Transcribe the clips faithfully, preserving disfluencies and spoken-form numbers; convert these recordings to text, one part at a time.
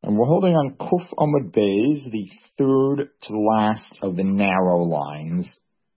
And we're holding on Kuf Amud Beis, the third to the last of the narrow lines.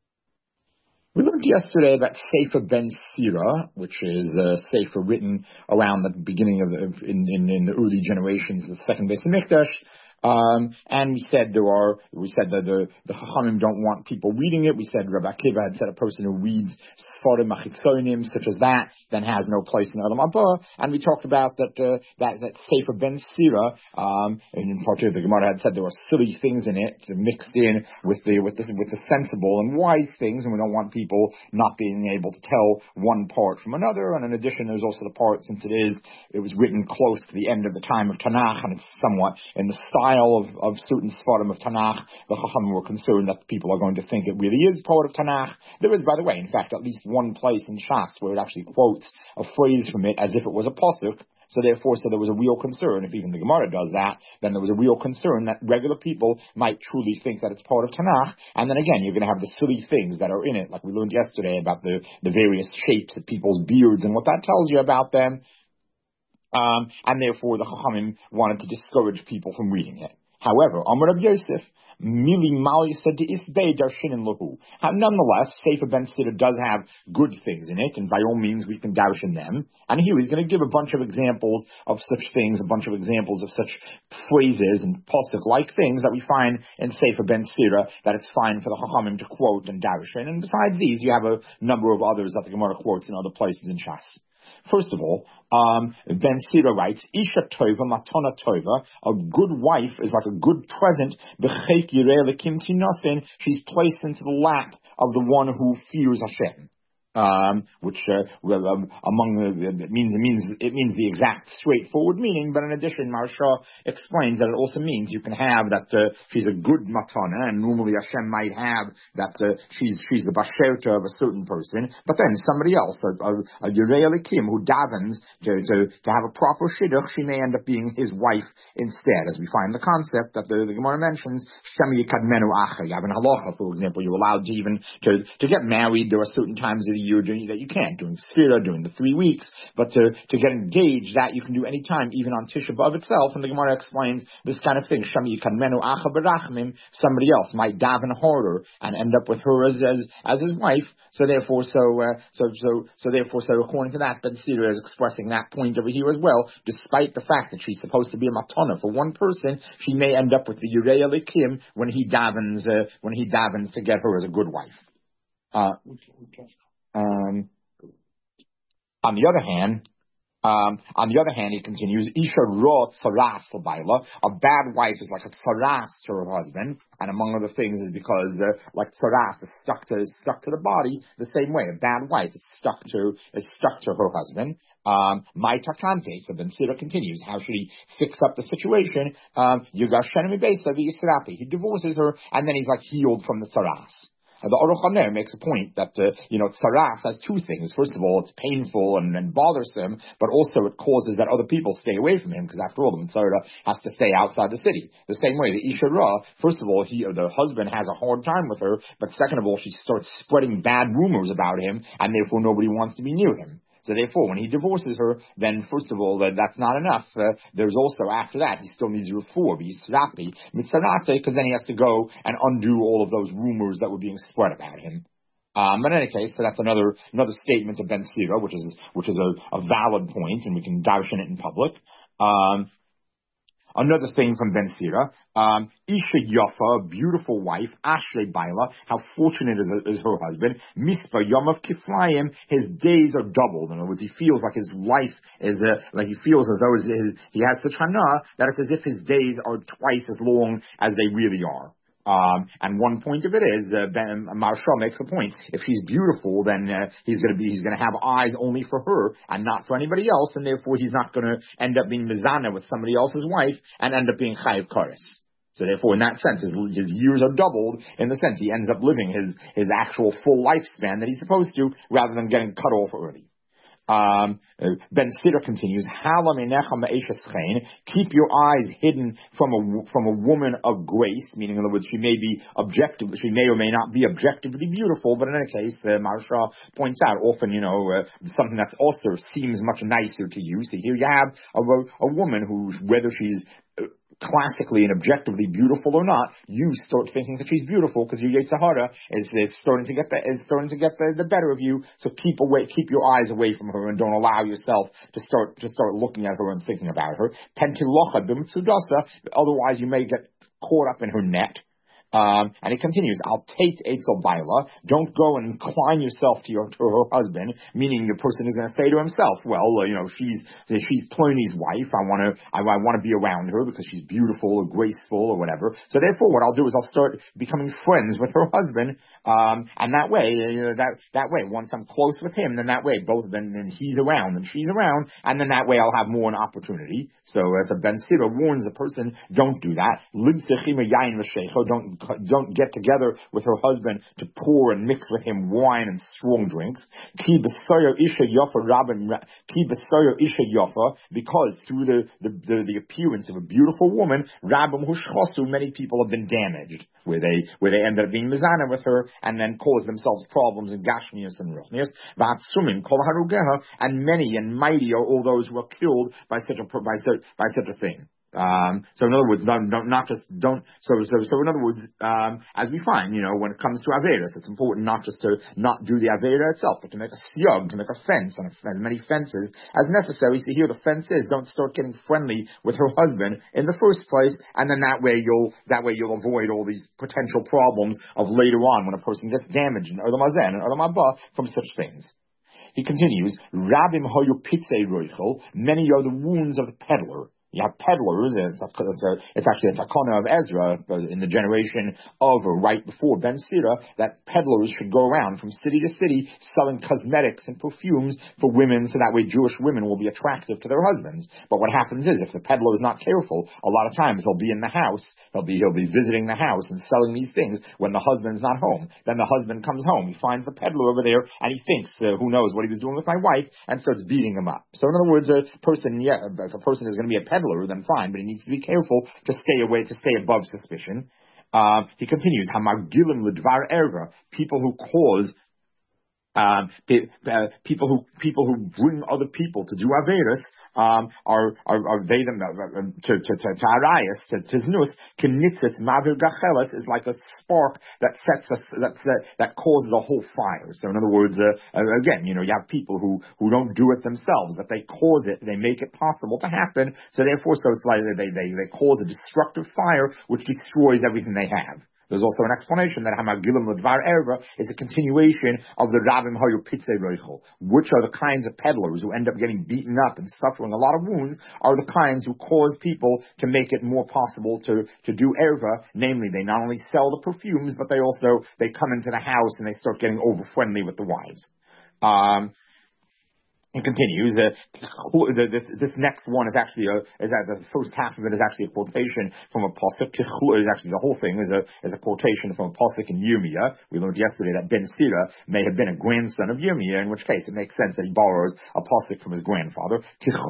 We learned yesterday about Sefer Ben Sira, which is a Sefer written around the beginning of the, in, in, in the early generations of the second Beis Hamikdash. Um, and we said there are, we said that the, the Chachamim don't want people reading it. We said Rabbi Akiva had said a person who reads Sfarim Achitzonim, such as that, then has no place in Olam Haba. And we talked about that, uh, that, that Sefer Ben Sira, um, and in particular the Gemara had said there were silly things in it mixed in with the, with the, with the sensible and wise things, and we don't want people not being able to tell one part from another. And in addition, there's also the part, since it is, it was written close to the end of the time of Tanakh, and it's somewhat in the style Of, of certain Sfarim of Tanakh, the Chachamim were concerned that people are going to think it really is part of Tanakh. There is, by the way, in fact, at least one place in Shas where it actually quotes a phrase from it as if it was a pasuk. So therefore, so there was a real concern, if even the Gemara does that, then there was a real concern that regular people might truly think that it's part of Tanakh. And then again, you're going to have the silly things that are in it, like we learned yesterday about the, the various shapes of people's beards and what that tells you about them. Um, and therefore the Chachamim wanted to discourage people from reading it. However, Amar Rabbi Yosef, Mili Mali said to Isbei Darshin Lahu. Nonetheless, Sefer Ben Sira does have good things in it, and by all means we can darshan them. And here he's going to give a bunch of examples of such things, a bunch of examples of such phrases and pasuk-like things that we find in Sefer Ben Sira that it's fine for the Chachamim to quote and darshan. And besides these, you have a number of others that the Gemara quotes in other places in Shas. First of all, um, Ben Sira writes, Isha Tova, Matana Tova, a good wife is like a good present, B'chek Yireh Lekim Tinasin, she's placed into the lap of the one who fears Hashem. Um, which uh, well, um, among the it means it means it means the exact straightforward meaning, but in addition, Maharsha explains that it also means you can have that uh, she's a good matana, and normally Hashem might have that uh, she's she's the basherta of a certain person, but then somebody else, a, a, a Yireh Elikim who davens to, to to have a proper shidduch, she may end up being his wife instead, as we find the concept that the, the Gemara mentions. Shem Yikadmenu Acha. You have an halacha, for example, you're allowed to even to to get married. There are certain times of the year that you can't, during Sfira, during the three weeks, but to, to get engaged, that you can do any time, even on Tisha B'Av itself. And the Gemara explains this kind of thing. Shami Yikadmenu Acha Barachmim, somebody else might daven harder and end up with her as as, as his wife. So therefore, so uh, so so so therefore, so according to that, Ben Sira is expressing that point over here as well. Despite the fact that she's supposed to be a matana for one person, she may end up with the Yireh Elikim when he davens uh, when he davens to get her as a good wife. Uh, Um, on the other hand, um, on the other hand, he continues, Isha Ra Tsaras Labaila, a bad wife is like a tsaras to her husband, and among other things is because, uh, like tsaras is stuck to, is stuck to the body, the same way, a bad wife is stuck to, is stuck to her husband. Um, my takante, so Ben Sira continues, how should he fix up the situation? Um, Yugashenemi Besa V'Yisrapi, he divorces her, and then he's like healed from the tsaras. Uh, the Aruch HaNer makes a point that, uh, you know, tsaras has two things. First of all, it's painful and, and bothersome, but also it causes that other people stay away from him, because after all, the Mitzvah has to stay outside the city. The same way, the Isha Ra, first of all, he, the husband has a hard time with her, but second of all, she starts spreading bad rumors about him, and therefore nobody wants to be near him. So therefore, when he divorces her, then first of all, that, that's not enough. Uh, there's also, after that, he still needs refuah, he's srapi, mitzarate, because then he has to go and undo all of those rumors that were being spread about him. Um, but in any case, so that's another another statement of Ben Sira, which is which is a, a valid point, and we can darshan it in public. Um, Another thing from Ben Sira, um, Isha Yafa, a beautiful wife, Ashley Baila, how fortunate is, is her husband, Mispa Yomav Kiflayim, his days are doubled. In other words, he feels like his life is, uh, like he feels as though his, his, he has such hana, that it's as if his days are twice as long as they really are. Um, and one point of it is, uh, Ben Maharsha makes a point. If she's beautiful, then uh, he's going to be, he's going to have eyes only for her and not for anybody else, and therefore he's not going to end up being mizana with somebody else's wife and end up being chayiv kares. So therefore, in that sense, his, his years are doubled in the sense he ends up living his his actual full lifespan that he's supposed to, rather than getting cut off early. Um, Ben Sira continues, keep your eyes hidden from a, from a woman of grace, meaning in other words, she may be objective, she may or may not be objectively beautiful, but in any case, uh, Maharsha points out, often, you know, uh, something that's also seems much nicer to you. So here you have a, a woman who, whether she's classically and objectively beautiful or not, you start thinking that she's beautiful because your Yetzer Hara is, is starting to get the is starting to get the, the better of you. So keep away, keep your eyes away from her and don't allow yourself to start to start looking at her and thinking about her. Pentilocha b'mitzudasa, otherwise you may get caught up in her net. Um, and it continues, I'll take Eitzel Baila, don't go and incline yourself to your, to her husband, meaning the person is going to say to himself, well, uh, you know, she's, she's Plony's wife, I want to, I, I want to be around her because she's beautiful or graceful or whatever, so therefore what I'll do is I'll start becoming friends with her husband, um, and that way, uh, that, that way, once I'm close with him, then that way, both, then, then he's around and she's around, and then that way I'll have more an opportunity. So as a Ben Sira warns a person, don't do that, don't Don't get together with her husband to pour and mix with him wine and strong drinks. Ki b'soyo isha yafa rabin, ki b'soyo isha yafa, because through the, the, the, the appearance of a beautiful woman, rabim hushchosu, many people have been damaged, where they, where they ended up being mizana with her, and then caused themselves problems in gashmius and ruchnius. V'atsumin kol harugeha, and many and mighty are all those who are killed by such a, by such, by such a thing. Um, so in other words, don't, don't, not just, don't, so, so, so in other words, um, as we find, you know, when it comes to Avedas, it's important not just to not do the Aveda itself, but to make a siyug, to make a fence, and as many fences as necessary. So here the fence is, don't start getting friendly with her husband in the first place, and then that way you'll, that way you'll avoid all these potential problems of later on when a person gets damaged in Olam Hazeh and Olam Haba from such things. He continues, Rabim hoyu pitzei roichel, many are the wounds of the peddler. You have peddlers, it's, a, it's, a, it's actually a takana of Ezra in the generation of or right before Ben Sira, that peddlers should go around from city to city selling cosmetics and perfumes for women, so that way Jewish women will be attractive to their husbands. But what happens is, if the peddler is not careful, a lot of times he'll be in the house, he'll be, he'll be visiting the house and selling these things when the husband's not home. Then the husband comes home, he finds the peddler over there, and he thinks, uh, who knows what he was doing with my wife, and starts beating him up. So in other words, a person, yeah, if a person is going to be a peddler, then fine, but he needs to be careful to stay away, to stay above suspicion. Uh, he continues, Hamargilim Ledvar Erva, people who cause, um, pe- uh, people who, people who bring other people to do Averis, um, are, are, are they them, uh, to, to, to, to Arias, to Tiznus, Knitzitz, Mavir Gachelis is like a spark that sets us, that, that, that causes a whole fire. So in other words, uh, again, you know, you have people who, who don't do it themselves, but they cause it, they make it possible to happen, so therefore, so it's like they, they, they cause a destructive fire which destroys everything they have. There's also an explanation that Hamagilim Ledvar Erva is a continuation of the Rabim Hayu Pitzei Roichel, which are the kinds of peddlers who end up getting beaten up and suffering a lot of wounds, are the kinds who cause people to make it more possible to, to do Erva. Namely, they not only sell the perfumes, but they also, they come into the house and they start getting over friendly with the wives. Um, It continues. Uh, this, this next one is actually a, is that the first half of it is actually a quotation from a pasuk. Is actually the whole thing is a is a quotation from a pasuk in Yirmiyah. We learned yesterday that Ben Sira may have been a grandson of Yirmiyah, in which case it makes sense that he borrows a pasuk from his grandfather.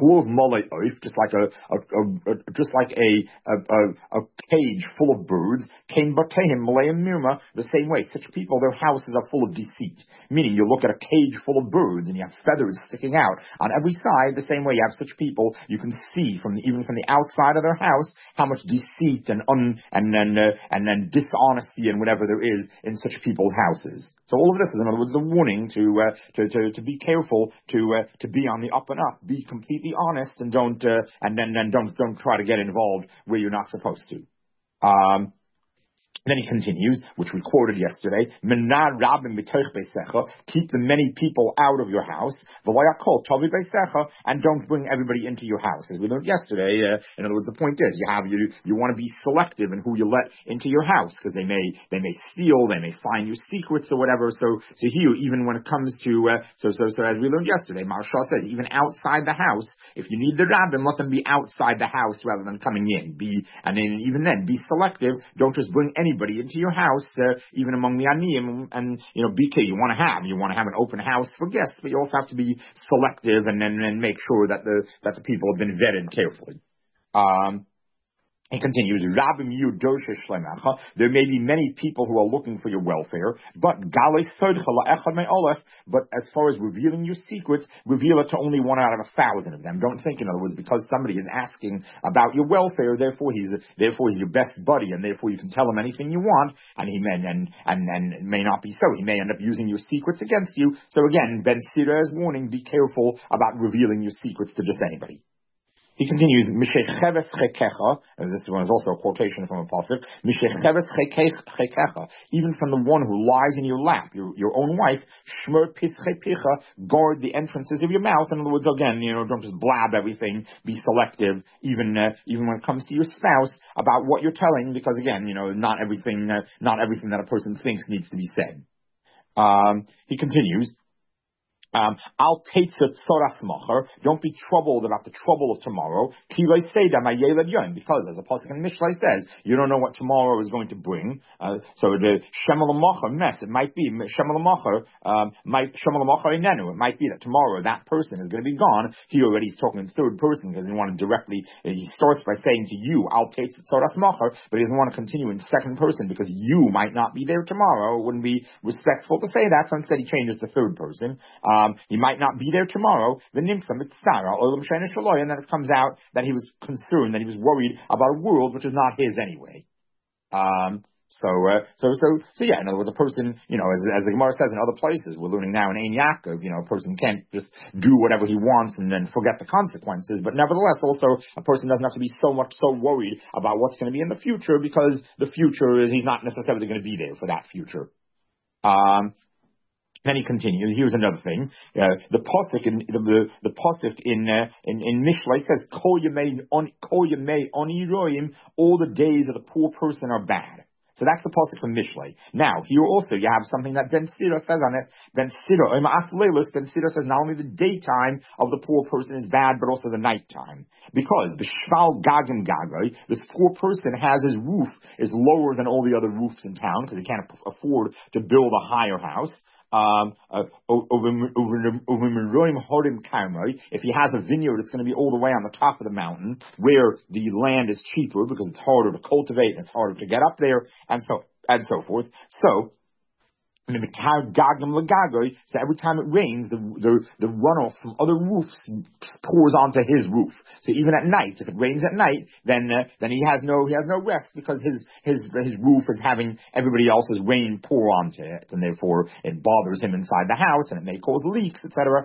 Just like a, a, a, a just like a, a a a cage full of birds. Came batehim malayim mirma. The same way, such people, their houses are full of deceit. Meaning, you look at a cage full of birds and you have feathers sticking out on every side. The same way, you have such people, you can see from the, even from the outside of their house how much deceit and un, and then uh, and then dishonesty and whatever there is in such people's houses. So all of this is, in other words, a warning to uh, to, to to be careful, to uh, to be on the up and up, be completely honest, and don't uh, and then then don't don't try to get involved where you're not supposed to. Um, Then he continues, which we quoted yesterday, keep the many people out of your house, and don't bring everybody into your house. As we learned yesterday, uh, in other words, the point is, you have you you want to be selective in who you let into your house, because they may they may steal, they may find your secrets or whatever. So so here, even when it comes to uh, so so so as we learned yesterday, Maharsha says, even outside the house, if you need the rabbin, let them be outside the house rather than coming in. Be and then even then, be selective. Don't just bring anybody into your house, uh, even among the aniyim, and, you know, B K, you want to have, you want to have an open house for guests, but you also have to be selective and then and make sure that the, that the people have been vetted carefully. Um, He continues, Rabim yu dosha shlemecha. There may be many people who are looking for your welfare, but galei sodcha la'echad me'olef. But as far as revealing your secrets, reveal it to only one out of a thousand of them. Don't think, in other words, because somebody is asking about your welfare, therefore he's therefore he's your best buddy, and therefore you can tell him anything you want, and he may and and and it may not be so. He may end up using your secrets against you. So again, Ben Sira is warning: be careful about revealing your secrets to just anybody. He continues, Mishecheves chekecha, and this one is also a quotation from a pasuk, Mishecheves chekecha, even from the one who lies in your lap, your, your own wife, Shmer pische, guard the entrances of your mouth. In other words, again, you know, don't just blab everything, be selective, even uh, even when it comes to your spouse, about what you're telling, because again, you know, not everything, uh, not everything that a person thinks needs to be said. Um, he continues, Um, I'll take the tzoras macher. Don't be troubled about the trouble of tomorrow. Kilei seda ma'yeled yom, because as the pasuk in Mishlei says, you don't know what tomorrow is going to bring. Uh, so the shemal macher mess. It might be shemal macher. Um, might shemal macher inenu. It might be that tomorrow that person is going to be gone. He already is talking in third person because he want to directly. He starts by saying to you, "I'll take the tzoras macher," but he doesn't want to continue in second person because you might not be there tomorrow. It wouldn't be respectful to say that. So instead, he changes to third person. Um, Um, he might not be there tomorrow. The nimsa mitzara olam shena shaloy, and then it comes out that he was concerned, that he was worried about a world which is not his anyway. Um, so, uh, so, so, so, yeah. In other words, a person, you know, as, as the Gemara says in other places, we're learning now in Ein Yaakov, you know, a person can't just do whatever he wants and then forget the consequences. But nevertheless, also, a person doesn't have to be so much so worried about what's going to be in the future, because the future is he's not necessarily going to be there for that future. Um. Then he continues. Here's another thing. Uh, the pasuk in the the, the pasuk in uh, in in Mishlei says, "Kol yemei on kol yemei on yiroyim." All the days of the poor person are bad. So that's the pasuk from Mishlei. Now here also you have something that Ben Sira says on it. Ben Sira, Ben Sira says not only the daytime of the poor person is bad, but also the nighttime, because b'shval gagim gagoy, this poor person has his roof is lower than all the other roofs in town because he can't afford to build a higher house. Um, uh, if he has a vineyard, it's going to be all the way on the top of the mountain where the land is cheaper because it's harder to cultivate and it's harder to get up there, and so and so forth. So. So every time it rains, the, the the runoff from other roofs pours onto his roof. So even at night, if it rains at night, then uh, then he has no he has no rest because his his his roof is having everybody else's rain pour onto it, and therefore it bothers him inside the house, and it may cause leaks, et cetera.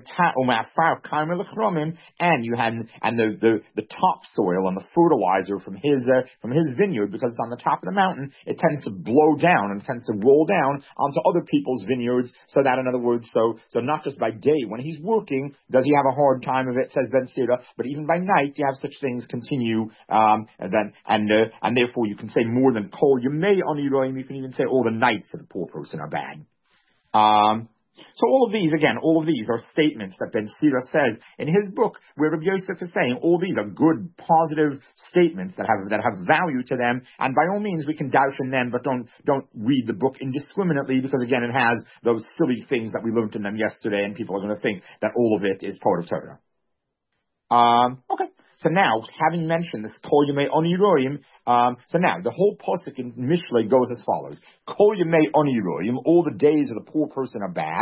And you had and the, the, the topsoil and the fertilizer from his uh, from his vineyard, because it's on the top of the mountain, it tends to blow down and tends to roll down onto other people's vineyards, so that, in other words, so so not just by day when he's working does he have a hard time of it, says Ben Sira, but even by night you have such things continue, um, and then and uh, and therefore you can say more than kol yemei on yiroyim. You can even say all the nights of the poor person are bad. Um, So all of these, again, all of these are statements that Ben Sira says in his book, where Rabbi Yosef is saying all these are good, positive statements that have that have value to them, and by all means we can doubt in them, but don't don't read the book indiscriminately, because again it has those silly things that we learned in them yesterday, and people are going to think that all of it is part of Torah. Um, okay. So now, having mentioned this Kol Yemei On Yiroyim, um, so now the whole pasuk in Mishlei goes as follows: Kol Yemei On Yiroyim, all the days of the poor person are bad.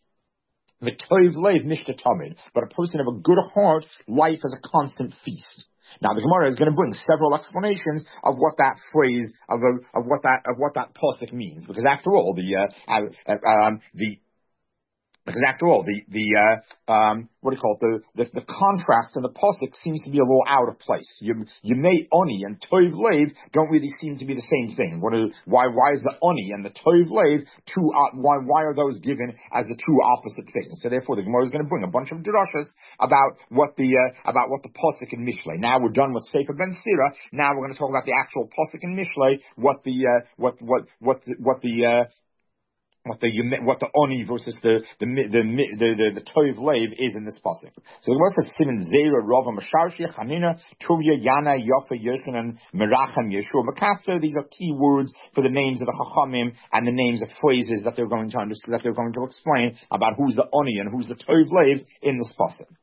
V'toiv leiv nishta tamid, but a person of a good heart, life is a constant feast. Now the Gemara is going to bring several explanations of what that phrase of a, of what that of what that pasuk means, because after all, the uh, uh, um, the Because after all, the the uh, um, what do you call it? The, the the contrast in the pasuk seems to be a little out of place. You you may oni and toiv leiv don't really seem to be the same thing. What is why why is the oni and the toiv leiv two uh, why why are those given as the two opposite things? So therefore, the Gemara is going to bring a bunch of drashas about what the uh, about what the pasuk in Mishlei. Now we're done with Sefer Ben Sira. Now we're going to talk about the actual pasuk in Mishlei. What the uh, what what what the, what the uh, What the what the oni versus the the the the the, the toiv leiv is in this pasuk. So the Gemara says Simin Zera Rava Masharshi Chanina Tuvia Yana Yofa Yochanan Meracham Yeshua Makatzer. These are key words for the names of the Chachamim and the names of phrases that they're going to understand, that they're going to explain about who's the oni and who's the toiv leiv in this pasuk.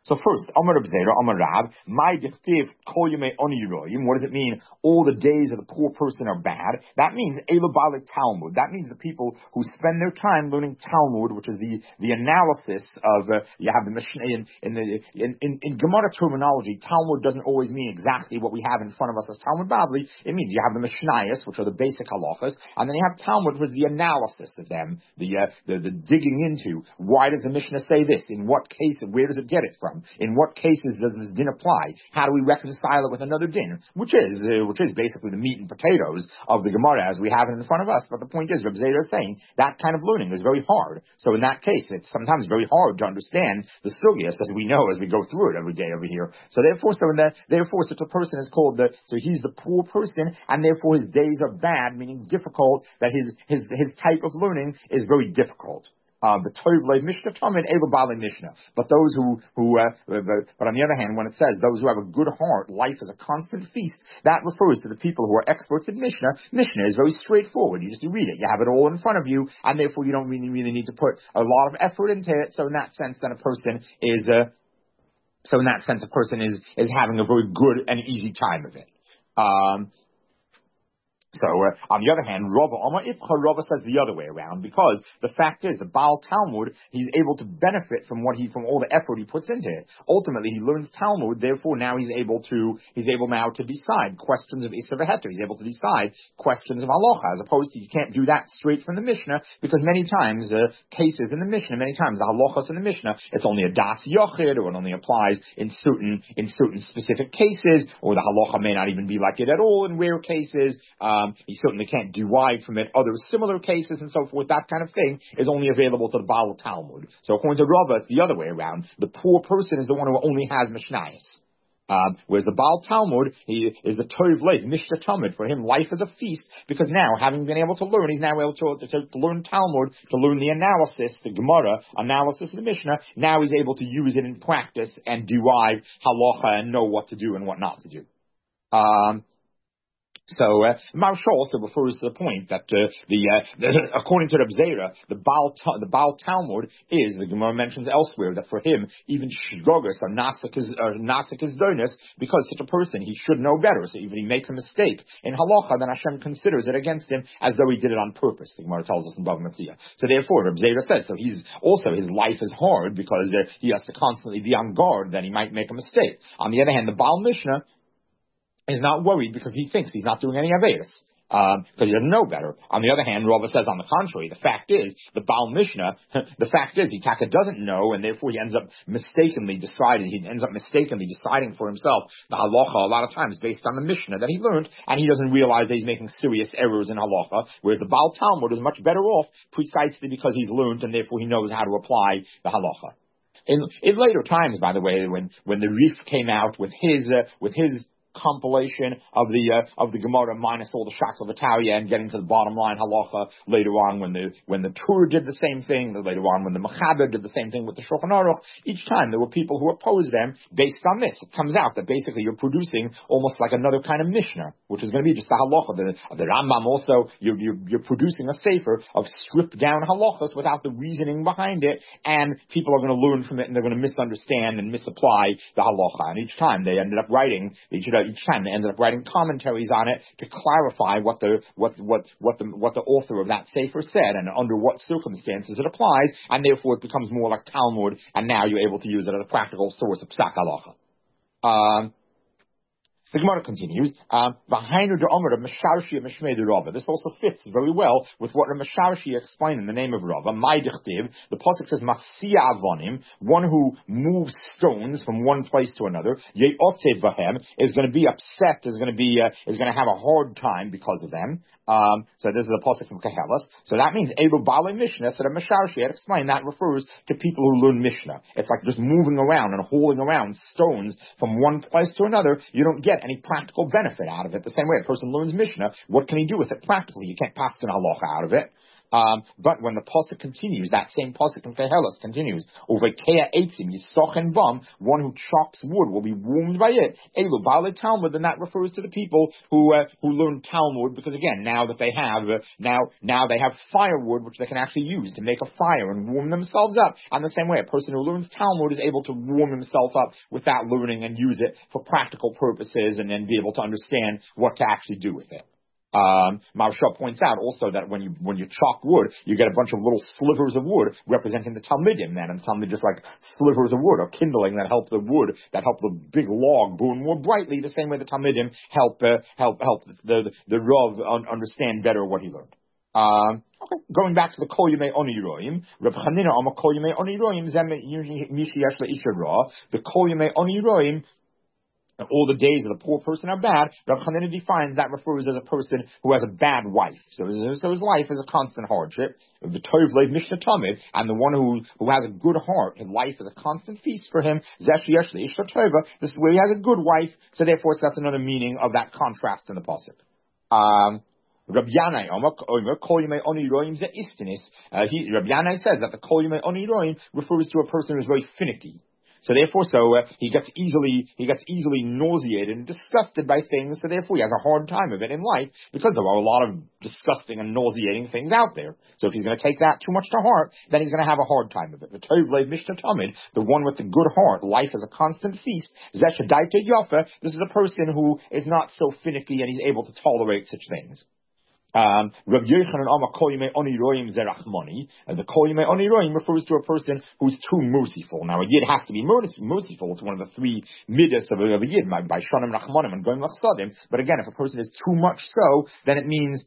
So first, Amar Reb Zera, Amar Rab, my dichtiv kol yemei oni royim. What does it mean? All the days of the poor person are bad. That means elu bale Talmud. That means the people who spend their time learning Talmud, which is the the analysis of uh, you have the Mishnah in in the in, in, in Gemara terminology. Talmud doesn't always mean exactly what we have in front of us as Talmud Bavli. It means you have the Mishnayos, which are the basic halachas, and then you have Talmud, which is the analysis of them, the uh, the, the digging into why does the Mishnah say this? In what case? Where does it get it from? In what cases does this din apply? How do we reconcile it with another din? Which is, uh, which is basically the meat and potatoes of the Gemara as we have it in front of us. But the point is, Reb Zera is saying that kind of learning is very hard. So in that case, it's sometimes very hard to understand the sugyas as we know as we go through it every day over here. So therefore, so in that, therefore, such a person is called the, so he's the poor person, and therefore his days are bad, meaning difficult, that his, his, his type of learning is very difficult. Uh, the Tov Lev Mishnah Tamid Elu Bali Mishnah. But those who, who, uh, but on the other hand, when it says those who have a good heart, life is a constant feast, that refers to the people who are experts in Mishnah. Mishnah is very straightforward. You just read it. You have it all in front of you, and therefore you don't really, really need to put a lot of effort into it. So in that sense, then a person is, uh, so in that sense, a person is, is having a very good and easy time of it. Um, So, uh, on the other hand, Rava, Amar Ipcha, Rava says the other way around, because the fact is, the Baal Talmud, he's able to benefit from what he, from all the effort he puts into it. Ultimately, he learns Talmud, therefore now he's able to, he's able now to decide questions of Isser V'Heter. He's able to decide questions of Halacha, as opposed to, you can't do that straight from the Mishnah, because many times, uh, cases in the Mishnah, many times the Halachas in the Mishnah, it's only a Das Yochid, or it only applies in certain, in certain specific cases, or the Halacha may not even be like it at all in rare cases. Um, He certainly can't derive from it other similar cases and so forth. That kind of thing is only available to the Baal Talmud. So according to Rava, it's the other way around. The poor person is the one who only has Mishnayos. Um, whereas the Baal Talmud, he is the Tov Lev, Mishnah Talmud. For him, life is a feast, because now, having been able to learn, he's now able to, to, to learn Talmud, to learn the analysis, the Gemara, analysis of the Mishnah. Now he's able to use it in practice and derive halacha and know what to do and what not to do. Um, So, uh, Maharsha also refers to the point that, uh, the, uh, the, according to Reb Zera, the Baal, the Baal Talmud is, the Gemara mentions elsewhere, that for him, even Shgogas are Nasikas Donis, because such a person, he should know better. So even he makes a mistake in Halacha, then Hashem considers it against him as though he did it on purpose. The Gemara tells us in Bava Metzia. So therefore, Reb Zera says, so he's, also his life is hard because uh, he has to constantly be on guard that he might make a mistake. On the other hand, the Baal Mishnah is not worried because he thinks he's not doing any Avedas, um, because he doesn't know better. On the other hand, Rava says on the contrary, the fact is, the Baal Mishnah, the fact is, the Taka doesn't know, and therefore he ends up mistakenly deciding, he ends up mistakenly deciding for himself the halacha a lot of times based on the Mishnah that he learned, and he doesn't realize that he's making serious errors in halacha, whereas the Baal Talmud is much better off precisely because he's learned, and therefore he knows how to apply the halacha. In, in later times, by the way, when, when the Rif came out with his, uh, with his compilation of the uh, of the Gemara minus all the shacks of Italia and getting to the bottom line halacha later on when the when the Tur did the same thing, later on when the Mechaber did the same thing with the Shulchan Aruch. Each time there were people who opposed them based on this. It comes out that basically you're producing almost like another kind of Mishnah, which is going to be just the halacha. The, the Rambam also, you're, you're, you're producing a sefer of stripped down halachas without the reasoning behind it, and people are going to learn from it and they're going to misunderstand and misapply the halacha. And each time they ended up writing, they should each time they ended up writing commentaries on it to clarify what the what what what the what the author of that sefer said and under what circumstances it applies, and therefore it becomes more like Talmud, and now you're able to use it as a practical source of psak halacha. Um, The Gemara continues, um, this also fits very well with what Masharshi explained in the name of Rava. My dichtiv, the pasuk says, Machsiya avonim, one who moves stones from one place to another, ye'otzev vahem, is going to be upset, is going to be, uh, is going to have a hard time because of them. Um, so this is a pasuk from Kehelas. So that means Elu Bale Mishnah. So the Masharshi had explained that refers to people who learn Mishnah. It's like just moving around and hauling around stones from one place to another. You don't get any practical benefit out of it. The same way a person learns Mishnah, what can he do with it practically? You can't pass an halacha out of it. Um, but when the pasuk continues, that same pasuk in Kehelos continues, Uvekea Eitzim Yisochen Bam, one who chops wood will be warmed by it. Elu Bale Talmud, then that refers to the people who uh, who learn Talmud, because again, now that they have uh, now now they have firewood which they can actually use to make a fire and warm themselves up. And the same way, a person who learns Talmud is able to warm himself up with that learning and use it for practical purposes, and then be able to understand what to actually do with it. Um, Maharsha points out also that when you when you chop wood, you get a bunch of little slivers of wood representing the Talmidim, then, and some are just like slivers of wood or kindling that help the wood, that help the big log burn more brightly, the same way the Talmidim help uh, help help the the, the Rav un- understand better what he learned. Um, okay, going back to the Kol Yemei Oni Roim, Reb Chanina Amar Kol Yemei Oni Roim Zem Mishi Yesh Leisha Ra. The Kol Yemei Oni Roim, all the days of the poor person are bad. Rav Chanina defines that refers as a person who has a bad wife. So, so his life is a constant hardship. The Tov Lev Mishnah Tamid, and the one who who has a good heart, his life is a constant feast for him. Zesh Yesh Leisha Tova. This is where he has a good wife. So therefore, that's another meaning of that contrast in the pasuk. Um, Rabbi Yanai Omer Kol Yemei Oni Roim Ze Istinis. He Rabbi Yanai says that the Kol Yemei Oni Roim refers to a person who is very finicky. So therefore, so uh, he gets easily he gets easily nauseated and disgusted by things. So therefore, he has a hard time of it in life because there are a lot of disgusting and nauseating things out there. So if he's going to take that too much to heart, then he's going to have a hard time of it. The Tov Lev Mishnah Tamid, the one with the good heart, life is a constant feast. Zesh Daita Yafa. This is a person who is not so finicky and he's able to tolerate such things. Um, Rav Yochanan Amar Kol Yemei Oni Roim Zerachmoni. The Kol Yemei Oni Roim refers to a person who's too merciful. Now, a yid has to be merciful. It's one of the three midas of a, of a yid, by Shonim Rachmanim and Goyim Lachsadim. But again, if a person is too much so, then it means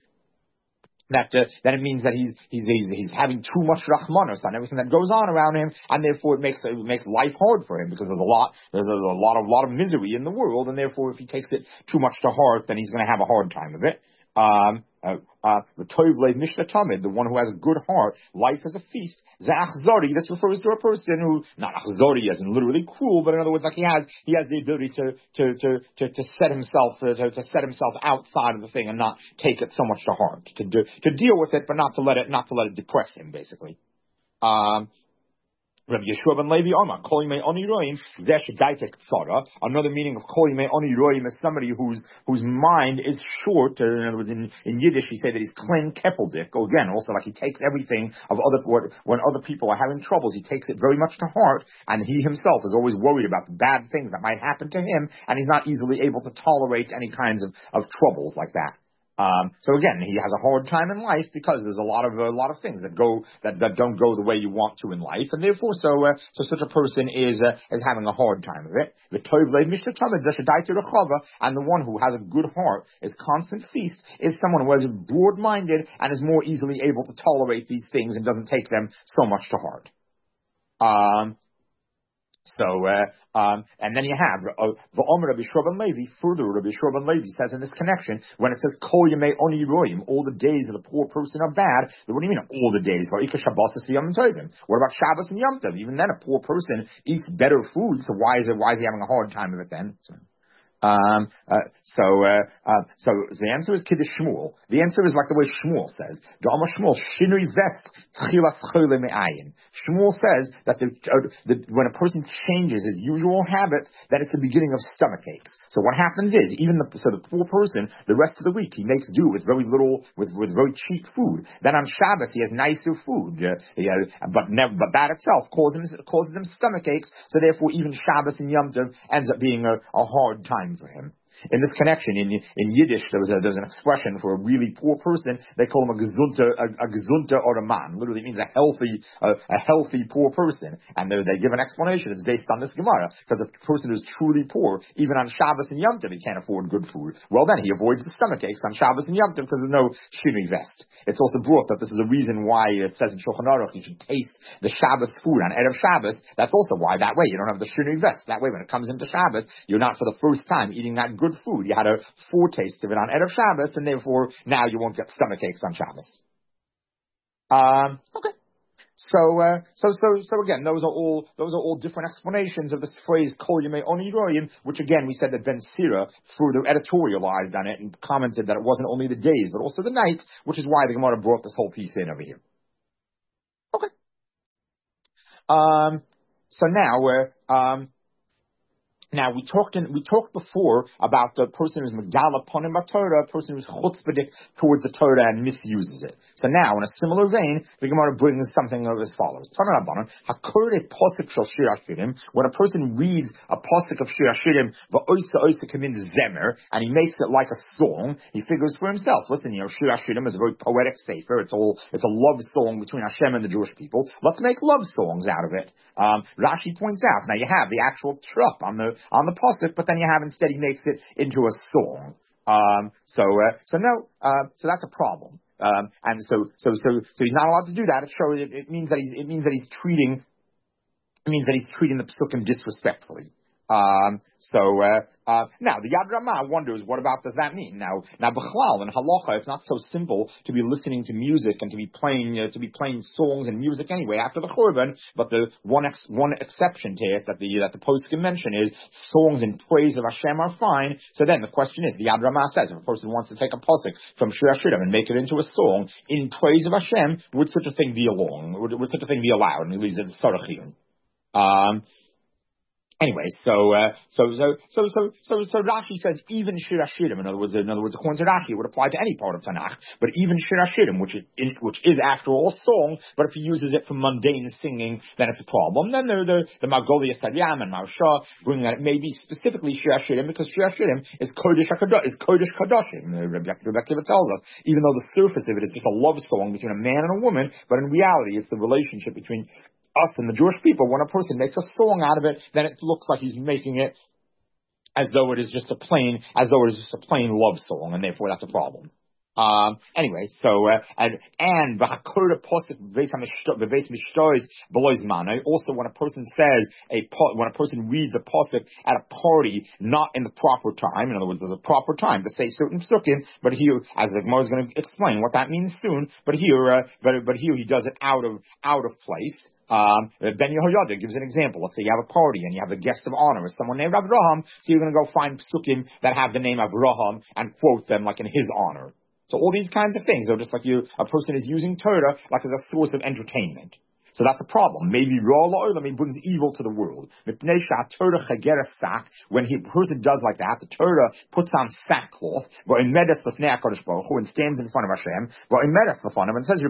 that uh, then it means that he's he's he's, he's having too much rachmanos on everything that goes on around him, and therefore it makes it makes life hard for him because there's a lot there's a, a lot of lot of misery in the world, and therefore if he takes it too much to heart, then he's going to have a hard time of it. Um, uh, uh, the Tov Lev Mishnah Tamid, the one who has a good heart, life is a feast. Zachzori, this refers to a person who, not achzori as in literally cruel, but in other words, like he has, he has the ability to, to, to, to, to set himself, uh, to, to set himself outside of the thing and not take it so much to heart, to do, to deal with it, but not to let it, not to let it depress him, basically. Um, Rabbi Yeshua ben Levi Omar, Kol Yemei Oni Roim, Zesh Daitek Tzara. Another meaning of Kol Yemei Oni Roim is somebody whose whose mind is short. In other words, in, in Yiddish, we say that he's klein keppeldik. Or again, also like he takes everything of other when other people are having troubles, he takes it very much to heart, and he himself is always worried about the bad things that might happen to him, and he's not easily able to tolerate any kinds of, of troubles like that. Um, so again, he has a hard time in life because there's a lot of a lot of things that go that, that don't go the way you want to in life, and therefore, so uh, so such a person is uh, is having a hard time of it. The Tov Lev Mishnah Tamid Zeshadaita Rechava, and the one who has a good heart, is constant feast, is someone who is broad-minded and is more easily able to tolerate these things and doesn't take them so much to heart. Um. So, uh, um, and then you have uh, the Omer Rabbi Yeshua ben Levi. Further, Rabbi Yeshua ben Levi says in this connection, when it says Kol Yemei Oni Roim, all the days of the poor person are bad. What do you mean all the days? What about Shabbos and Yom Tov? Even then, a poor person eats better food. So why is it? Why is he having a hard time of it then? So, Um, uh, so, uh, uh, so the answer is Kiddush Shmuel. The answer is like the way Shmuel says. Shmuel Shinui Vest Tchilas Chole Me'ayin. Shmuel says that the, uh, the, when a person changes his usual habits, that it's the beginning of stomach aches. So what happens is, even the, so the poor person, the rest of the week, he makes do with very little, with, with very cheap food. Then on Shabbos, he has nicer food, uh, yeah, but never, but that itself causes, causes him stomach aches. So therefore, even Shabbos and Yom Tov ends up being a, a hard time for him. In this connection, in in Yiddish, there was a, there's an expression for a really poor person. They call him a gesunter, a, a gesunter or a man. Literally means a healthy, a, a healthy poor person. And they, they give an explanation. It's based on this Gemara, because a person who's truly poor, even on Shabbos and Yom Tov, he can't afford good food. Well, then he avoids the stomach aches on Shabbos and Yom Tov because there's no shinui vest. It's also brought that this is a reason why it says in Shulchan Aruch you should taste the Shabbos food on Erev Shabbos. That's also why that way you don't have the shinui vest. That way, when it comes into Shabbos, you're not for the first time eating that good food. You had a foretaste of it on Erev Shabbos, and therefore now you won't get stomach aches on Shabbos. Um, okay. So, uh, so, so, so again, those are all those are all different explanations of this phrase "Kol Yemei Oni Royim," which again we said that Ben Sira further editorialized on it and commented that it wasn't only the days but also the nights, which is why the Gemara brought this whole piece in over here. Okay. Um. So now we're um. Now we talked in, we talked before about the person who's megala ponim b'Torah, a person who's chutzpahdik towards the Torah and misuses it. So now, in a similar vein, the Gemara brings something of as follows: Tana Rabbanan, hakor a pasuk shel Shir Hashirim. When a person reads a pasuk of Shir Hashirim, va'oisa oisa kamin zemer, and he makes it like a song, he figures for himself. Listen, you know, Shir Hashirim is a very poetic sefer. It's all it's a love song between Hashem and the Jewish people. Let's make love songs out of it. Um, Rashi points out. Now you have the actual trup on the on the pasuk, but then you have instead he makes it into a song. Um, so uh, so no, uh, so that's a problem. Um, and so so so so he's not allowed to do that. It shows it, it means that he's it means that he's treating it means that he's treating the psukim disrespectfully. Um, so uh, uh, now the Yad Ramah wonders, what about does that mean? Now now b'chlal and halacha, it's not so simple to be listening to music and to be playing uh, to be playing songs and music anyway after the Churban. But the one ex- one exception to it that the that the poskim mention is songs in praise of Hashem are fine. So then the question is, the Yad Ramah says, if a person wants to take a pasuk from Shir Hashirim and make it into a song in praise of Hashem, would such a thing be allowed? Would, would such a thing be allowed? And he leaves it as Sarachiyun. Um. Anyway, so, uh, so, so, so, so, so, so Rashi says even Shir Hashirim, in other words, in other words, according to Rashi, it would apply to any part of Tanakh, but even Shir Hashirim, which is, which is after all song, but if he uses it for mundane singing, then it's a problem. Then there, the, the Margolia Sadyam and Marsha bring that it may be specifically Shir Hashirim, because Shir Hashirim is Kodesh HaKadosh, is Kodesh Kadoshim, Rebbe Akiva tells us, even though the surface of it is just a love song between a man and a woman, but in reality, it's the relationship between us and the Jewish people. When a person makes a song out of it, then it looks like he's making it as though it is just a plain, as though it is just a plain love song, and therefore that's a problem. Um, anyway, so, uh, and, and, v'hakora posik v'beis mishtois belois manai. Also, when a person says a, when a person reads a posik at a party, not in the proper time, in other words, there's a proper time to say certain psukim, but here, as the Gemara is going to explain what that means soon, but here, uh, but, but here he does it out of, out of place. Um, Ben Yehoyada gives an example. Let's say you have a party and you have a guest of honor, is someone named Avraham, so you're going to go find psukim that have the name Avraham and quote them like in his honor. So all these kinds of things are just like you, a person is using Torah like as a source of entertainment. So that's a problem. Maybe Ra La'olam, he brings evil to the world. When he, a person does like that, the Torah puts on sackcloth, and stands in front of Hashem, and says,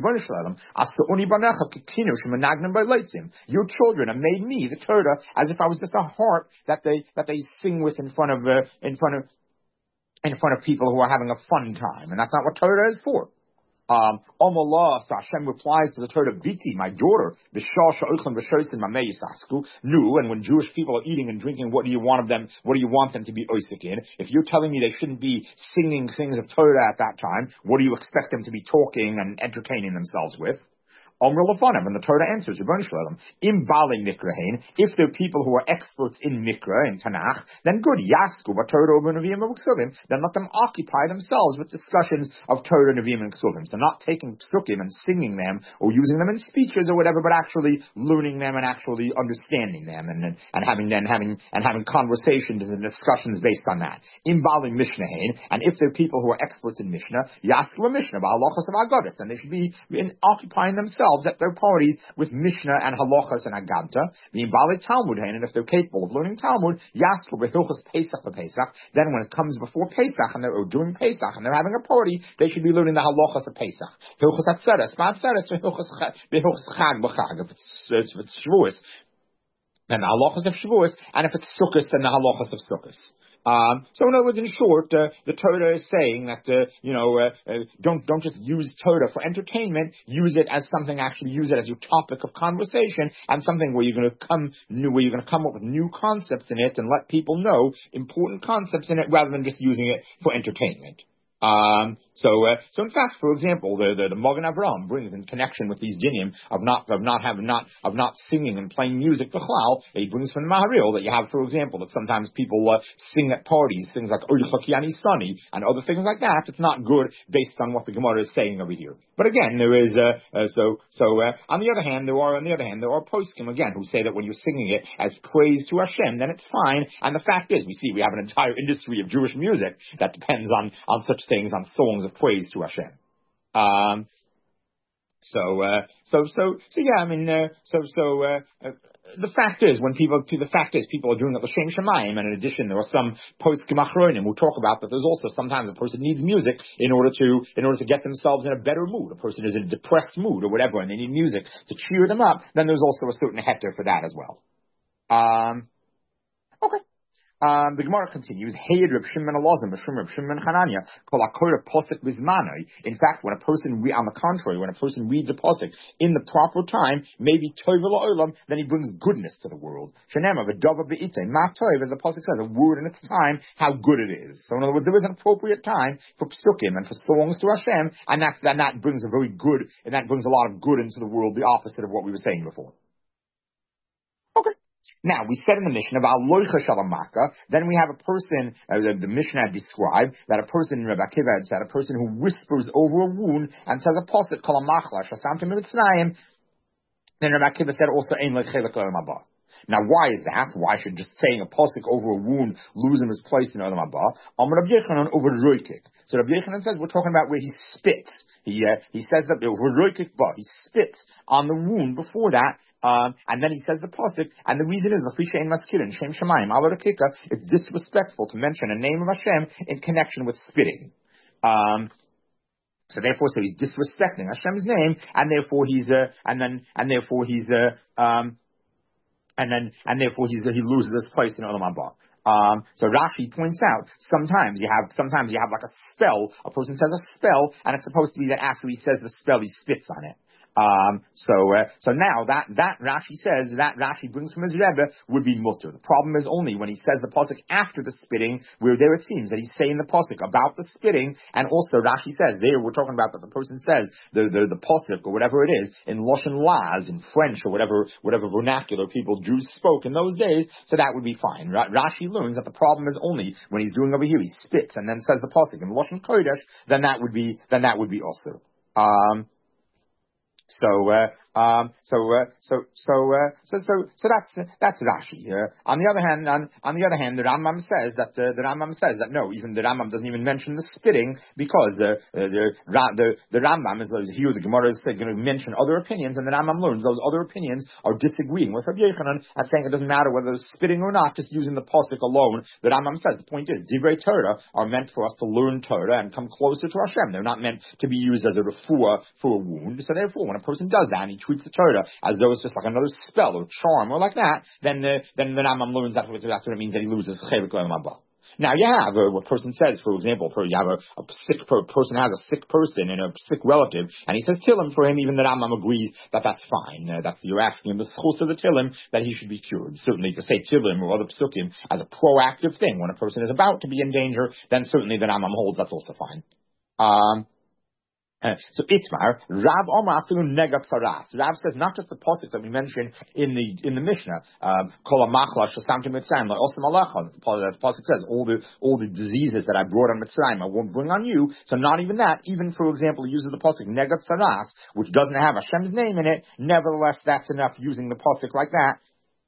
your children have made me, the Torah, as if I was just a harp that they, that they sing with in front of, uh, in front of, in front of people who are having a fun time. And that's not what Torah is for. Um, Omallah, so Hashem replies to the Torah, Biti, my daughter, Nu, and when Jewish people are eating and drinking, what do you want of them? What do you want them to be oisik in? If you're telling me they shouldn't be singing things of Torah at that time, what do you expect them to be talking and entertaining themselves with? Omer Lefanim, and the Torah answers, Im Bali Mikrahain, if they're people who are experts in Mikra, in Tanakh, then good, Yasku, but Torah over Nevi'im and Ksuvim, then let them occupy themselves with discussions of Torah, Nevi'im, and Ksuvim. So not taking psukim and singing them, or using them in speeches or whatever, but actually learning them and actually understanding them, and, and, and having then having, and having conversations and discussions based on that. Im Bali Mishnahain, and if they're people who are experts in Mishnah, Yasku a Mishnah, Ba'alachas of Agadas, and they should be in, occupying themselves at their parties with Mishnah and Halachas and Agamta, being Bali Talmud, and if they're capable of learning Talmud, Yasku b'Hilchos Pesach b'Pesach, then when it comes before Pesach and they're or doing Pesach and they're having a party, they should be learning the Halachas of Pesach. Hilchos Atzeres, Ma'atzeres, b'Hilchos Chag b'Chag, if it's, if it's Shavuos, then the Halachas of Shavuos, and if it's Sukkos, then the Halachas of Sukkos. Um, so in other words, in short, uh, the Torah is saying that, uh, you know, uh, uh, don't, don't just use Torah for entertainment, use it as something, actually use it as your topic of conversation, and something where you're going to come, new, where you're going to come up with new concepts in it and let people know important concepts in it rather than just using it for entertainment. Um, so, uh, so in fact, for example, the, the, the Magen Avraham brings in connection with these dinim of not, of not having, not, of not singing and playing music b'chlal. He brings from the Maharil that you have, for example, that sometimes people, uh, sing at parties, things like Oy Chakiani Sunny and other things like that. It's not good based on what the Gemara is saying over here. But again, there is, uh, uh so, so, uh, on the other hand, there are, on the other hand, there are poskim again who say that when you're singing it as praise to Hashem, then it's fine. And the fact is, we see we have an entire industry of Jewish music that depends on, on such things, on songs of praise to Hashem. Um, so, uh, so, so, so yeah, I mean, uh, so, so, uh, uh, the fact is, when people, the fact is, people are doing it l'shem shamayim, and in addition, there are some poskim achronim who talk about that there's also sometimes a person needs music in order to, in order to get themselves in a better mood. A person is in a depressed mood or whatever, and they need music to cheer them up, then there's also a certain heter for that as well. Um, okay. Um, the Gemara continues, Hey Reb Shimon Elazar, Reb Shimon Hanania, Kol HaKorah Posek Bizmanai. In fact, when a person, re- on the contrary, when a person reads a Posek in the proper time, maybe Tov Olam, then he brings goodness to the world. Shenema, V'dava Be'ite, Ma Tov, as the Posek says, a word in its time, how good it is. So in other words, there is an appropriate time for psukim and for songs to Hashem, and that, and that brings a very good, and that brings a lot of good into the world, the opposite of what we were saying before. Okay. Now, we said in the Mishnah about loicha shalamaka, then we have a person, uh, the, the Mishnah had described, that a person, Rabbi Akiva had said, a person who whispers over a wound and says a posik, kol ha-machla, shasamtim mitzrayim, then Rabbi Akiva said also, ein lechelek olam haba. Now, why is that? Why should just saying a posik over a wound lose him his place in olam haba? Amar Rabbi Yechanan over roikik. So Rabbi Yechanan says, we're talking about where he spits. He, uh, he says that over roikik ba, he spits on the wound before that, Um, and then he says the pasuk, and the reason is l'fisha in maskirin shem shemayim ala rekika. It's disrespectful to mention a name of Hashem in connection with spitting. Um, so therefore, so he's disrespecting Hashem's name, and therefore he's uh, and then and therefore he's uh, um, and then and therefore he's uh, he loses his place in Olam Haba. Um, so Rashi points out, sometimes you have, sometimes you have like a spell, a person says a spell, and it's supposed to be that after he says the spell, he spits on it. Um, so, uh, so now that, that Rashi says, that Rashi brings from his Rebbe would be mutter. The problem is only when he says the pasuk after the spitting, where there it seems that he's saying the pasuk about the spitting, and also Rashi says, there we're talking about that the person says the, the, the pasuk or whatever it is, in Lashon Laz, in French or whatever, whatever vernacular people, Jews spoke in those days, so that would be fine. Ra- Rashi learns that the problem is only when he's doing over here, he spits and then says the pasuk in Lashon Kodesh, then that would be, then that would be also. Um, So, uh, um, so, uh, so, so, uh, so, so, so that's, uh, that's Rashi. Uh, on the other hand, on, on the other hand, the Rambam says that, uh, the Rambam says that no, even the Rambam doesn't even mention the spitting because, uh, uh the, the, the Rambam is, here the Gemara is going to mention other opinions, and the Rambam learns those other opinions are disagreeing with Rabbi Yechanan and saying it doesn't matter whether it's spitting or not, just using the pasuk alone. The Rambam says the point is, Divrei Torah are meant for us to learn Torah and come closer to Hashem. They're not meant to be used as a refuah for a wound. So therefore, when a person does that and he treats the Torah as though it's just like another spell or charm or like that, then uh, then the Rambam learns that's what, that's what it means that he loses Chayvik Olam Haba. Now you have a, what person says, for example, you have a, a sick per, person has a sick person and a sick relative, and he says Tilim for him. Even the Rambam agrees that that's fine. Uh, that's you're asking him the schus of the Tilim that he should be cured. Certainly, to say Tilim or other psukim as a proactive thing when a person is about to be in danger, then certainly the Rambam holds that's also fine. Um, Uh, so Itmar, Rav Omar Afilu Nega Psaras. Rav says not just the pasuk that we mentioned in the in the Mishnah, Kol HaMachla Shasamtim Mitzrayim, like Osam Alecha. The pasuk says all the all the diseases that I brought on Mitzrayim I won't bring on you. So not even that. Even for example, he uses the pasuk Nega Psaras, which doesn't have Hashem's name in it. Nevertheless, that's enough. Using the pasuk like that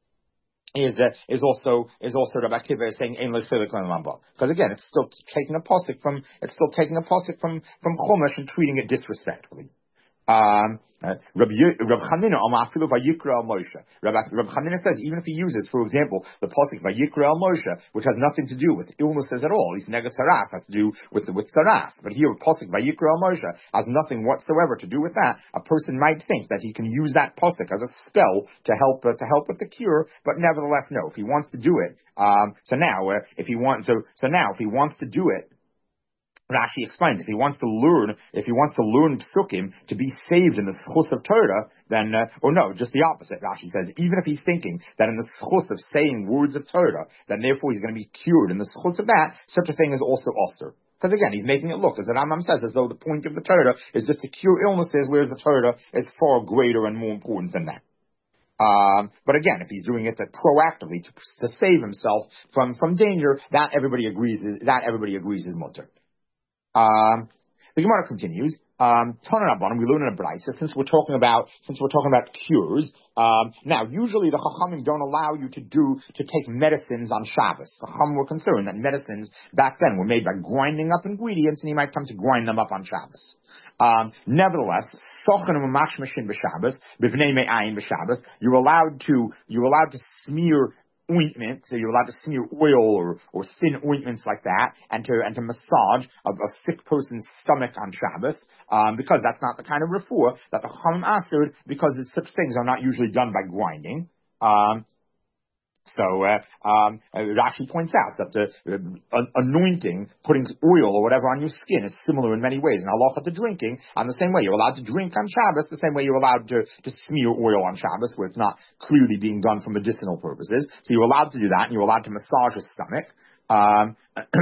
is uh, is also is also Rabbi Akiva is saying Ein Lechilik Olam Haba, because again it's still taking a pasuk from it's still taking a pasuk from from Chumash and treating it disrespectfully. Um, uh, Rabbi Chanina Amafilu Vayikra Al Moshe. Rabbi Chanina says even if he uses, for example, the pasuk Vayikra Al Moshe, which has nothing to do with illnesses at all, he's Neged Saras, has to do with with Saras. But here, pasuk Vayikra Al Moshe has nothing whatsoever to do with that. A person might think that he can use that pasuk as a spell to help uh, to help with the cure, but nevertheless, no. If he wants to do it, um, so now uh, if he wants, so so now if he wants to do it. Rashi explains, if he wants to learn, if he wants to learn psukim to be saved in the schus of Torah, then, uh, or no, just the opposite. Rashi says, even if he's thinking that in the schus of saying words of Torah, then therefore he's going to be cured in the schus of that, such a thing is also osir. Because again, he's making it look, as the Rambam says, as though the point of the Torah is just to cure illnesses, whereas the Torah is far greater and more important than that. Um, but again, if he's doing it to proactively to, to save himself from, from danger, that everybody agrees is, that everybody agrees is mutter. Um, the Gemara continues. Um, we learn in a brayso, since we're talking about since we're talking about cures. Um, now, usually the Chachamim don't allow you to do to take medicines on Shabbos. The Chachamim were concerned that medicines back then were made by grinding up ingredients, and you might come to grind them up on Shabbos. Um, nevertheless, you're allowed to you're allowed to smear ointment, so you're allowed to smear oil or, or thin ointments like that, and to and to massage a, a sick person's stomach on Shabbos, um, because that's not the kind of refuah that the Chachamim asur, because such things are not usually done by grinding. Um, So uh, um, uh, Rashi points out that the uh, anointing, putting oil or whatever on your skin, is similar in many ways. And halacha to drinking, on the same way, you're allowed to drink on Shabbos, the same way you're allowed to, to smear oil on Shabbos, where it's not clearly being done for medicinal purposes. So you're allowed to do that, and you're allowed to massage your stomach. Um,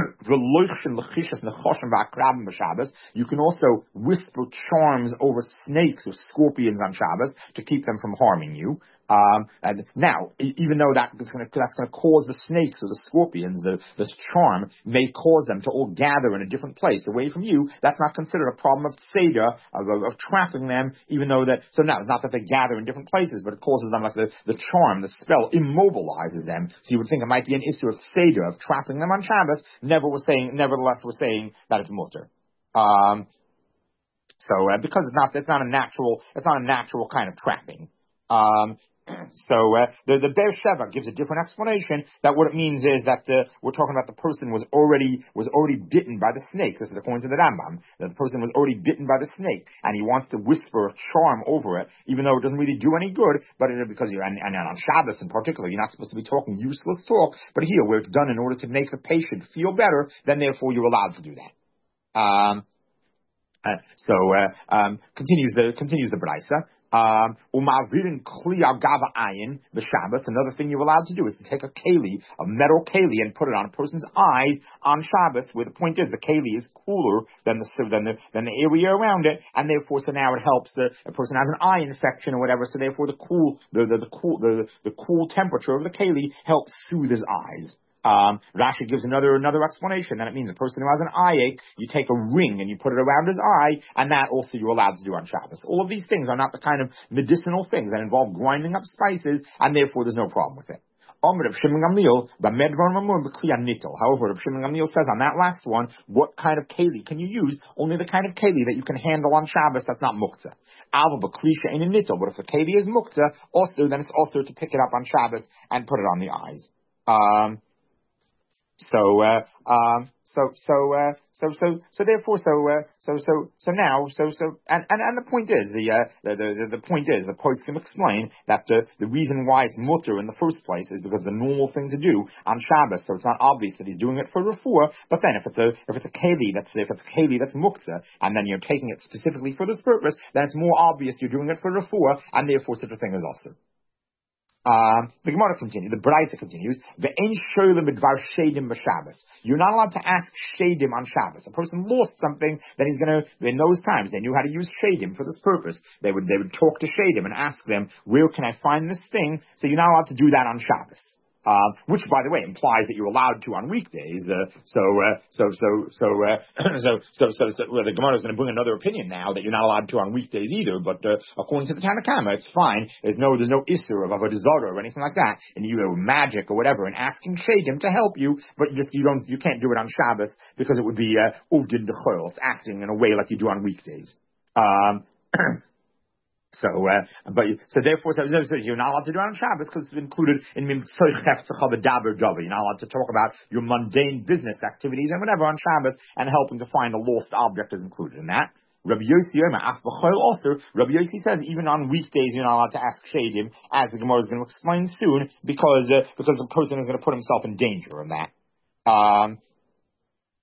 you can also whisper charms over snakes or scorpions on Shabbos to keep them from harming you. Um, and now, even though that, that's going to cause the snakes or the scorpions, the, this charm may cause them to all gather in a different place away from you, that's not considered a problem of tzeder, of, of, of trapping them, even though that, so now, it's not that they gather in different places, but it causes them, like the, the charm, the spell immobilizes them. So you would think it might be an issue of tzeder, of trapping them on Shabbos. Never was saying, nevertheless, we're saying that it's mutter. Um, so, uh, because it's not, it's not a natural, it's not a natural kind of trapping. Um, So uh, the the Be'er Sheva gives a different explanation. That what it means is that uh, we're talking about the person was already was already bitten by the snake. This is according to the Rambam. That the person was already bitten by the snake, and he wants to whisper a charm over it, even though it doesn't really do any good. But it, because you and, and on Shabbos in particular, you're not supposed to be talking useless talk. But here, where it's done in order to make the patient feel better, then therefore you're allowed to do that. Um, uh, so uh, um, continues the continues the brayso. Um, another thing you're allowed to do is to take a keli, a metal keli, and put it on a person's eyes on Shabbos, where the point is the keli is cooler than the than the than the area around it, and therefore so now it helps the a person has an eye infection or whatever, so therefore the cool the the, the cool the, the cool temperature of the keli helps soothe his eyes. Um, Rashi gives another another explanation, that it means a person who has an eye ache, you take a ring and you put it around his eye, and that also you're allowed to do on Shabbos. All of these things are not the kind of medicinal things that involve grinding up spices, and therefore there's no problem with it. However, Rav Shimon Gamliel says on that last one, what kind of keli can you use? Only the kind of keli that you can handle on Shabbos that's not muktzah. But if the keli is muktzah, also then it's also to pick it up on Shabbos and put it on the eyes. Um, So, uh, um, so, so, uh, so, so, so, therefore, so, uh, so, so, so now, so, so, and, and, and the point is, the, uh, the, the, the point is, the post can explain that the, the reason why it's mutter in the first place is because the normal thing to do on Shabbos, so it's not obvious that he's doing it for refuah, but then if it's a, if it's a keli, that's, if it's a keli that's muktzah, and then you're taking it specifically for this purpose, then it's more obvious you're doing it for refuah, and therefore such a thing is also. Um, the Gemara continues, the Brayso continues, you're not allowed to ask shadim on Shabbos. A person lost something, then he's gonna, in those times, they knew how to use shadim for this purpose. They would, they would talk to shadim and ask them, where can I find this thing? So you're not allowed to do that on Shabbos. Uh, which, by the way, implies that you're allowed to on weekdays. Uh, so, uh, so, so, so, uh, so, so, so, so, well, the Gemara is going to bring another opinion now that you're not allowed to on weekdays either. But uh, according to the Tanna Kama, it's fine. There's no, there's no issur of avodah zarah or anything like that, and you know, magic or whatever, and asking shadim to help you, but you just you don't, you can't do it on Shabbos because it would be uvdin uh, dechol. It's acting in a way like you do on weekdays. Um, So, uh, but, so therefore, so, so you're not allowed to do it on Shabbos because it's included in Mimtzoy Cheftzach Daber Dava. You're not allowed to talk about your mundane business activities and whatever on Shabbos, and helping to find a lost object is included in that. Rabbi Yossi also, Rabbi Yossi says even on weekdays you're not allowed to ask shadim, as the Gemara is going to explain soon, because, uh, because the person is going to put himself in danger of that. Um,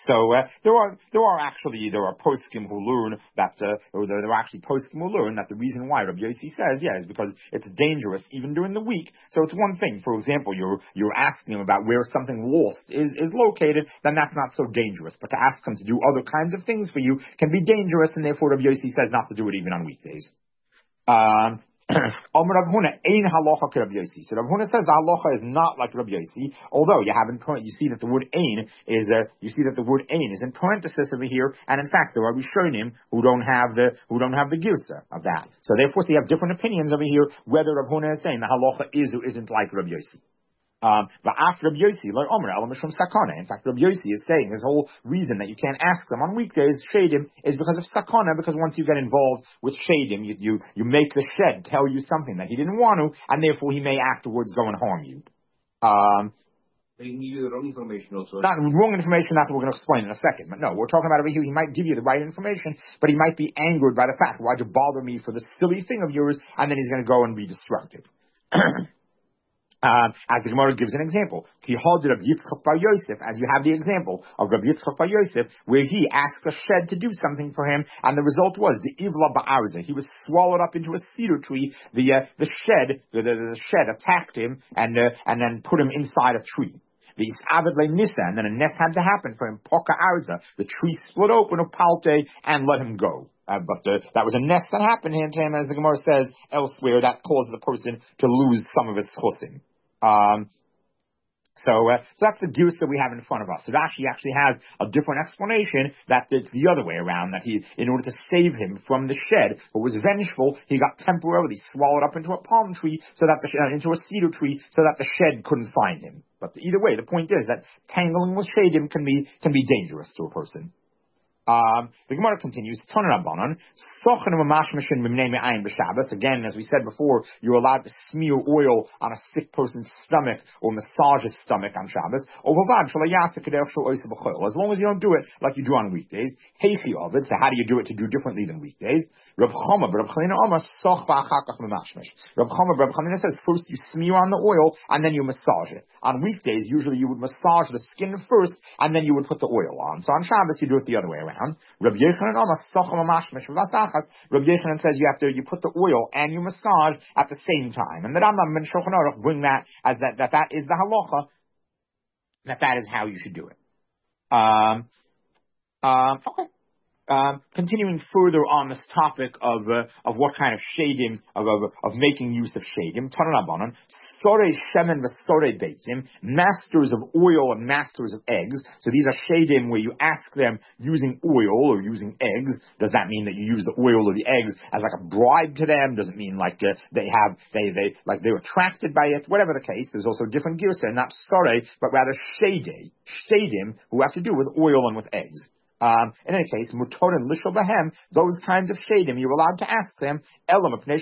So uh, there are there are actually there are poskim who learn that uh, or there, there are actually poskim who learn that the reason why Rabbi Yossi says yeah is because it's dangerous even during the week. So it's one thing, for example, you're you're asking him about where something lost is is located, then that's not so dangerous. But to ask him to do other kinds of things for you can be dangerous, and therefore Rabbi Yossi says not to do it even on weekdays. Um, Omer Rav Huna ein halacha ke Rav Yossi. So Rav Huna says the halacha is not like Rav Yossi, although you have in you see that the word ein is uh, you see that the word ein is in parenthesis over here, and in fact there are Rishonim who don't have the who don't have the girsa of that. So therefore, so you have different opinions over here whether Rav Huna is saying the halacha is or isn't like Rav Yossi. Um, but after Rabbi Yossi, like Omer, Elam Mishum Sakana. In fact, Rabbi Yossi is saying his whole reason that you can't ask them on weekdays, Shadim, is because of Sakana, because once you get involved with Shadim, you, you, you make the shed tell you something that he didn't want to, and therefore he may afterwards go and harm you. Um, They can give you the wrong information also. Not wrong information, that's what we're going to explain in a second. But no, we're talking about over here, he might give you the right information, but he might be angered by the fact, why'd you bother me for this silly thing of yours, and then he's going to go and be destructive. Um, as the Gemara gives an example, Ki Hod Rabbi Yitzchak Bar Yosef, as you have the example of Rabbi Yitzchak Bar Yosef, where he asked a shed to do something for him, and the result was the Ivla Ba'arza. He was swallowed up into a cedar tree. The uh, the shed, the, the, the shed attacked him and uh, and then put him inside a tree. The Isavid Le Nissa, and then a nest had to happen for him. Poka Arza, the tree split open, Upalte, and let him go. Uh, but uh, that was a nest that happened to him, as the Gemara says elsewhere, that caused the person to lose some of his chusim. Um, so, uh, so that's the goose that we have in front of us. So Rashi actually has a different explanation that it's the other way around, that he, in order to save him from the shed, who was vengeful, he got temporarily swallowed up into a palm tree, so that the, uh, into a cedar tree, so that the shed couldn't find him. But either way, the point is that tangling with shadim can be, can be dangerous to a person. Um, the Gemara continues, again, as we said before, you're allowed to smear oil on a sick person's stomach or massage his stomach on Shabbos. As long as you don't do it like you do on weekdays. So how do you do it to do differently than weekdays? Rab Chama, Rab Chanina says first you smear on the oil and then you massage it. On weekdays, usually you would massage the skin first and then you would put the oil on. So on Shabbos, you do it the other way around. Rabbi Yochanan Rabbi Yochanan says you have to you put the oil and you massage at the same time, and the Rambam and Shulchan Aruch bring that as that, that that is the halacha, that that is how you should do it. Um, um, okay. Um, continuing further on this topic of uh, of what kind of shadim of, of of making use of shadim, Tanarabanan, sorei shemen v'sorei beitzim, masters of oil and masters of eggs. So these are shadim where you ask them using oil or using eggs. Does that mean that you use the oil or the eggs as like a bribe to them? Does it mean like uh, they have they they like they're attracted by it? Whatever the case, there's also different girsa, not sorei, but rather shadei, shadim who have to do with oil and with eggs. Um, in any case, mutor and lishol bahem, those kinds of shadim, you're allowed to ask them, elam because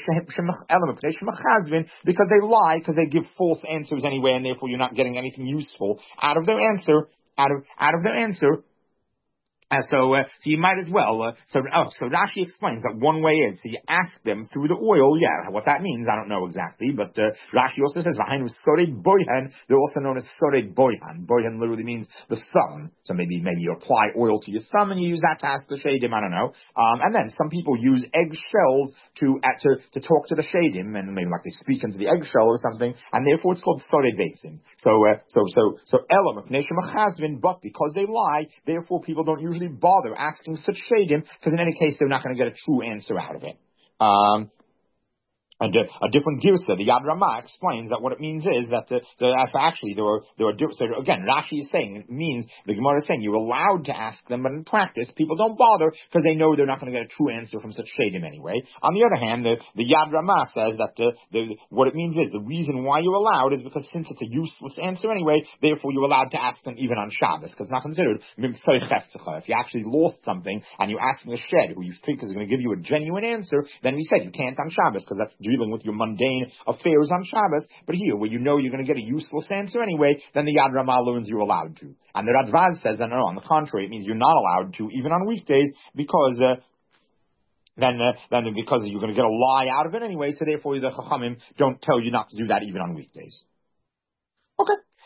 they lie, because they give false answers anyway, and therefore you're not getting anything useful out of their answer, out of, out of their answer. Uh, so, uh, so you might as well. Uh, so, oh, so Rashi explains that one way is so you ask them through the oil. Yeah, what that means, I don't know exactly, but uh, Rashi also says v'hainu sorei boihan. They're also known as sorei boihan. Boihan literally means the thumb. So maybe maybe you apply oil to your thumb and you use that to ask the shadim. I don't know. Um, and then some people use egg shells to uh, to to talk to the shadim, and maybe like they speak into the eggshell or something, and therefore it's called sorei beitzim. So, uh, so so so elam machneshem machazvin, but because they lie, therefore people don't usually bother asking such shadim, because in any case they're not going to get a true answer out of it. Um, A, di- a different girsa, the Yad Ramah explains that what it means is that the, the actually there are there are so again Rashi is saying it means the Gemara is saying you're allowed to ask them, but in practice people don't bother because they know they're not going to get a true answer from such shadim anyway. On the other hand, the, the Yad Ramah says that the, the what it means is the reason why you're allowed is because since it's a useless answer anyway, therefore you're allowed to ask them even on Shabbos because it's not considered mimtzoi cheftzcha. If you actually lost something and you're asking a shed who you think is going to give you a genuine answer, then we said you can't on Shabbos because that's dealing with your mundane affairs on Shabbos. But here, where you know you're going to get a useless answer anyway, then the Yad Ramah learns you're allowed to. And the Radvad says that no, on the contrary, it means you're not allowed to, even on weekdays, because uh, then uh, then because you're going to get a lie out of it anyway. So therefore, the Chachamim don't tell you not to do that even on weekdays. Okay.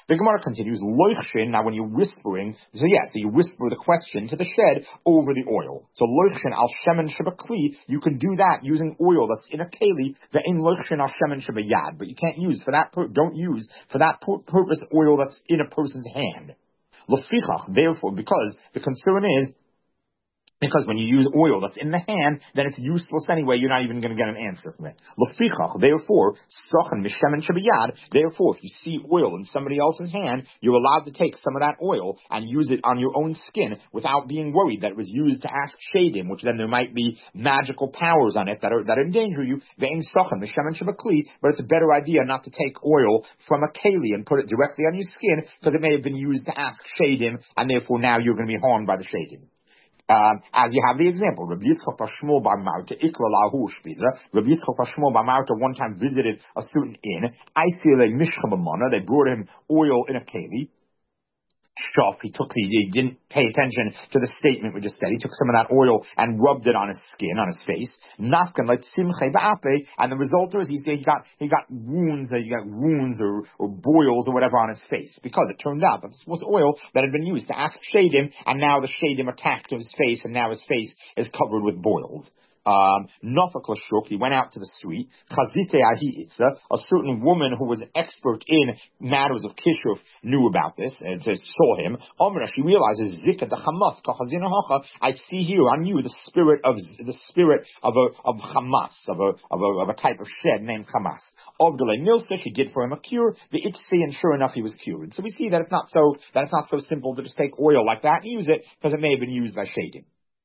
The Gemara continues, loichshin, now when you're whispering, so yeah, so you whisper the question to the shed over the oil. So loichshin al shemen shebakli, you can do that using oil that's in a keli, the in loichshin al shemen shebayad, but you can't use for that, pur- don't use for that pur- purpose oil that's in a person's hand. Lefichach, therefore, because the concern is, because when you use oil that's in the hand, then it's useless anyway. You're not even going to get an answer from it. Lefichach, therefore, sochan mishemen shebiyad. Therefore, if you see oil in somebody else's hand, you're allowed to take some of that oil and use it on your own skin without being worried that it was used to ask shadim, which then there might be magical powers on it that are that endanger you. Ve'in sochan mishemen shebakli. But it's a better idea not to take oil from a keli and put it directly on your skin because it may have been used to ask shadim, and therefore now you're going to be harmed by the shadim. Um, as you have the example, Rabbi Yitzchak bar Shmuel bar Marta, Ikla lahu shpiza. Rabbi Yitzchak bar Shmuel bar Marta one time visited a certain inn. I see they mishcha b'mana. They brought him oil in a keli. Shaf, he took the, he didn't pay attention to the statement we just said. He took some of that oil and rubbed it on his skin, on his face. Nafkan like simche ba'ape, and the result was he he got he got wounds, he got wounds or, or boils or whatever on his face because it turned out that this was oil that had been used to ask shadim, and now the shadim attacked his face, and now his face is covered with boils. Um, Nofak Lashuk, he went out to the street. Chazite ahi itza, a certain woman who was expert in matters of kishuf knew about this and saw him. Omra, she realizes Zika the Hamas kachazina hacha. I see here on you the spirit of the spirit of a of Hamas of a of a of a type of shed named Hamas. Ogdale Nilsa, she did for him a cure. The itzi, and sure enough, he was cured. So we see that it's not so that it's not so simple to just take oil like that and use it because it may have been used by shading.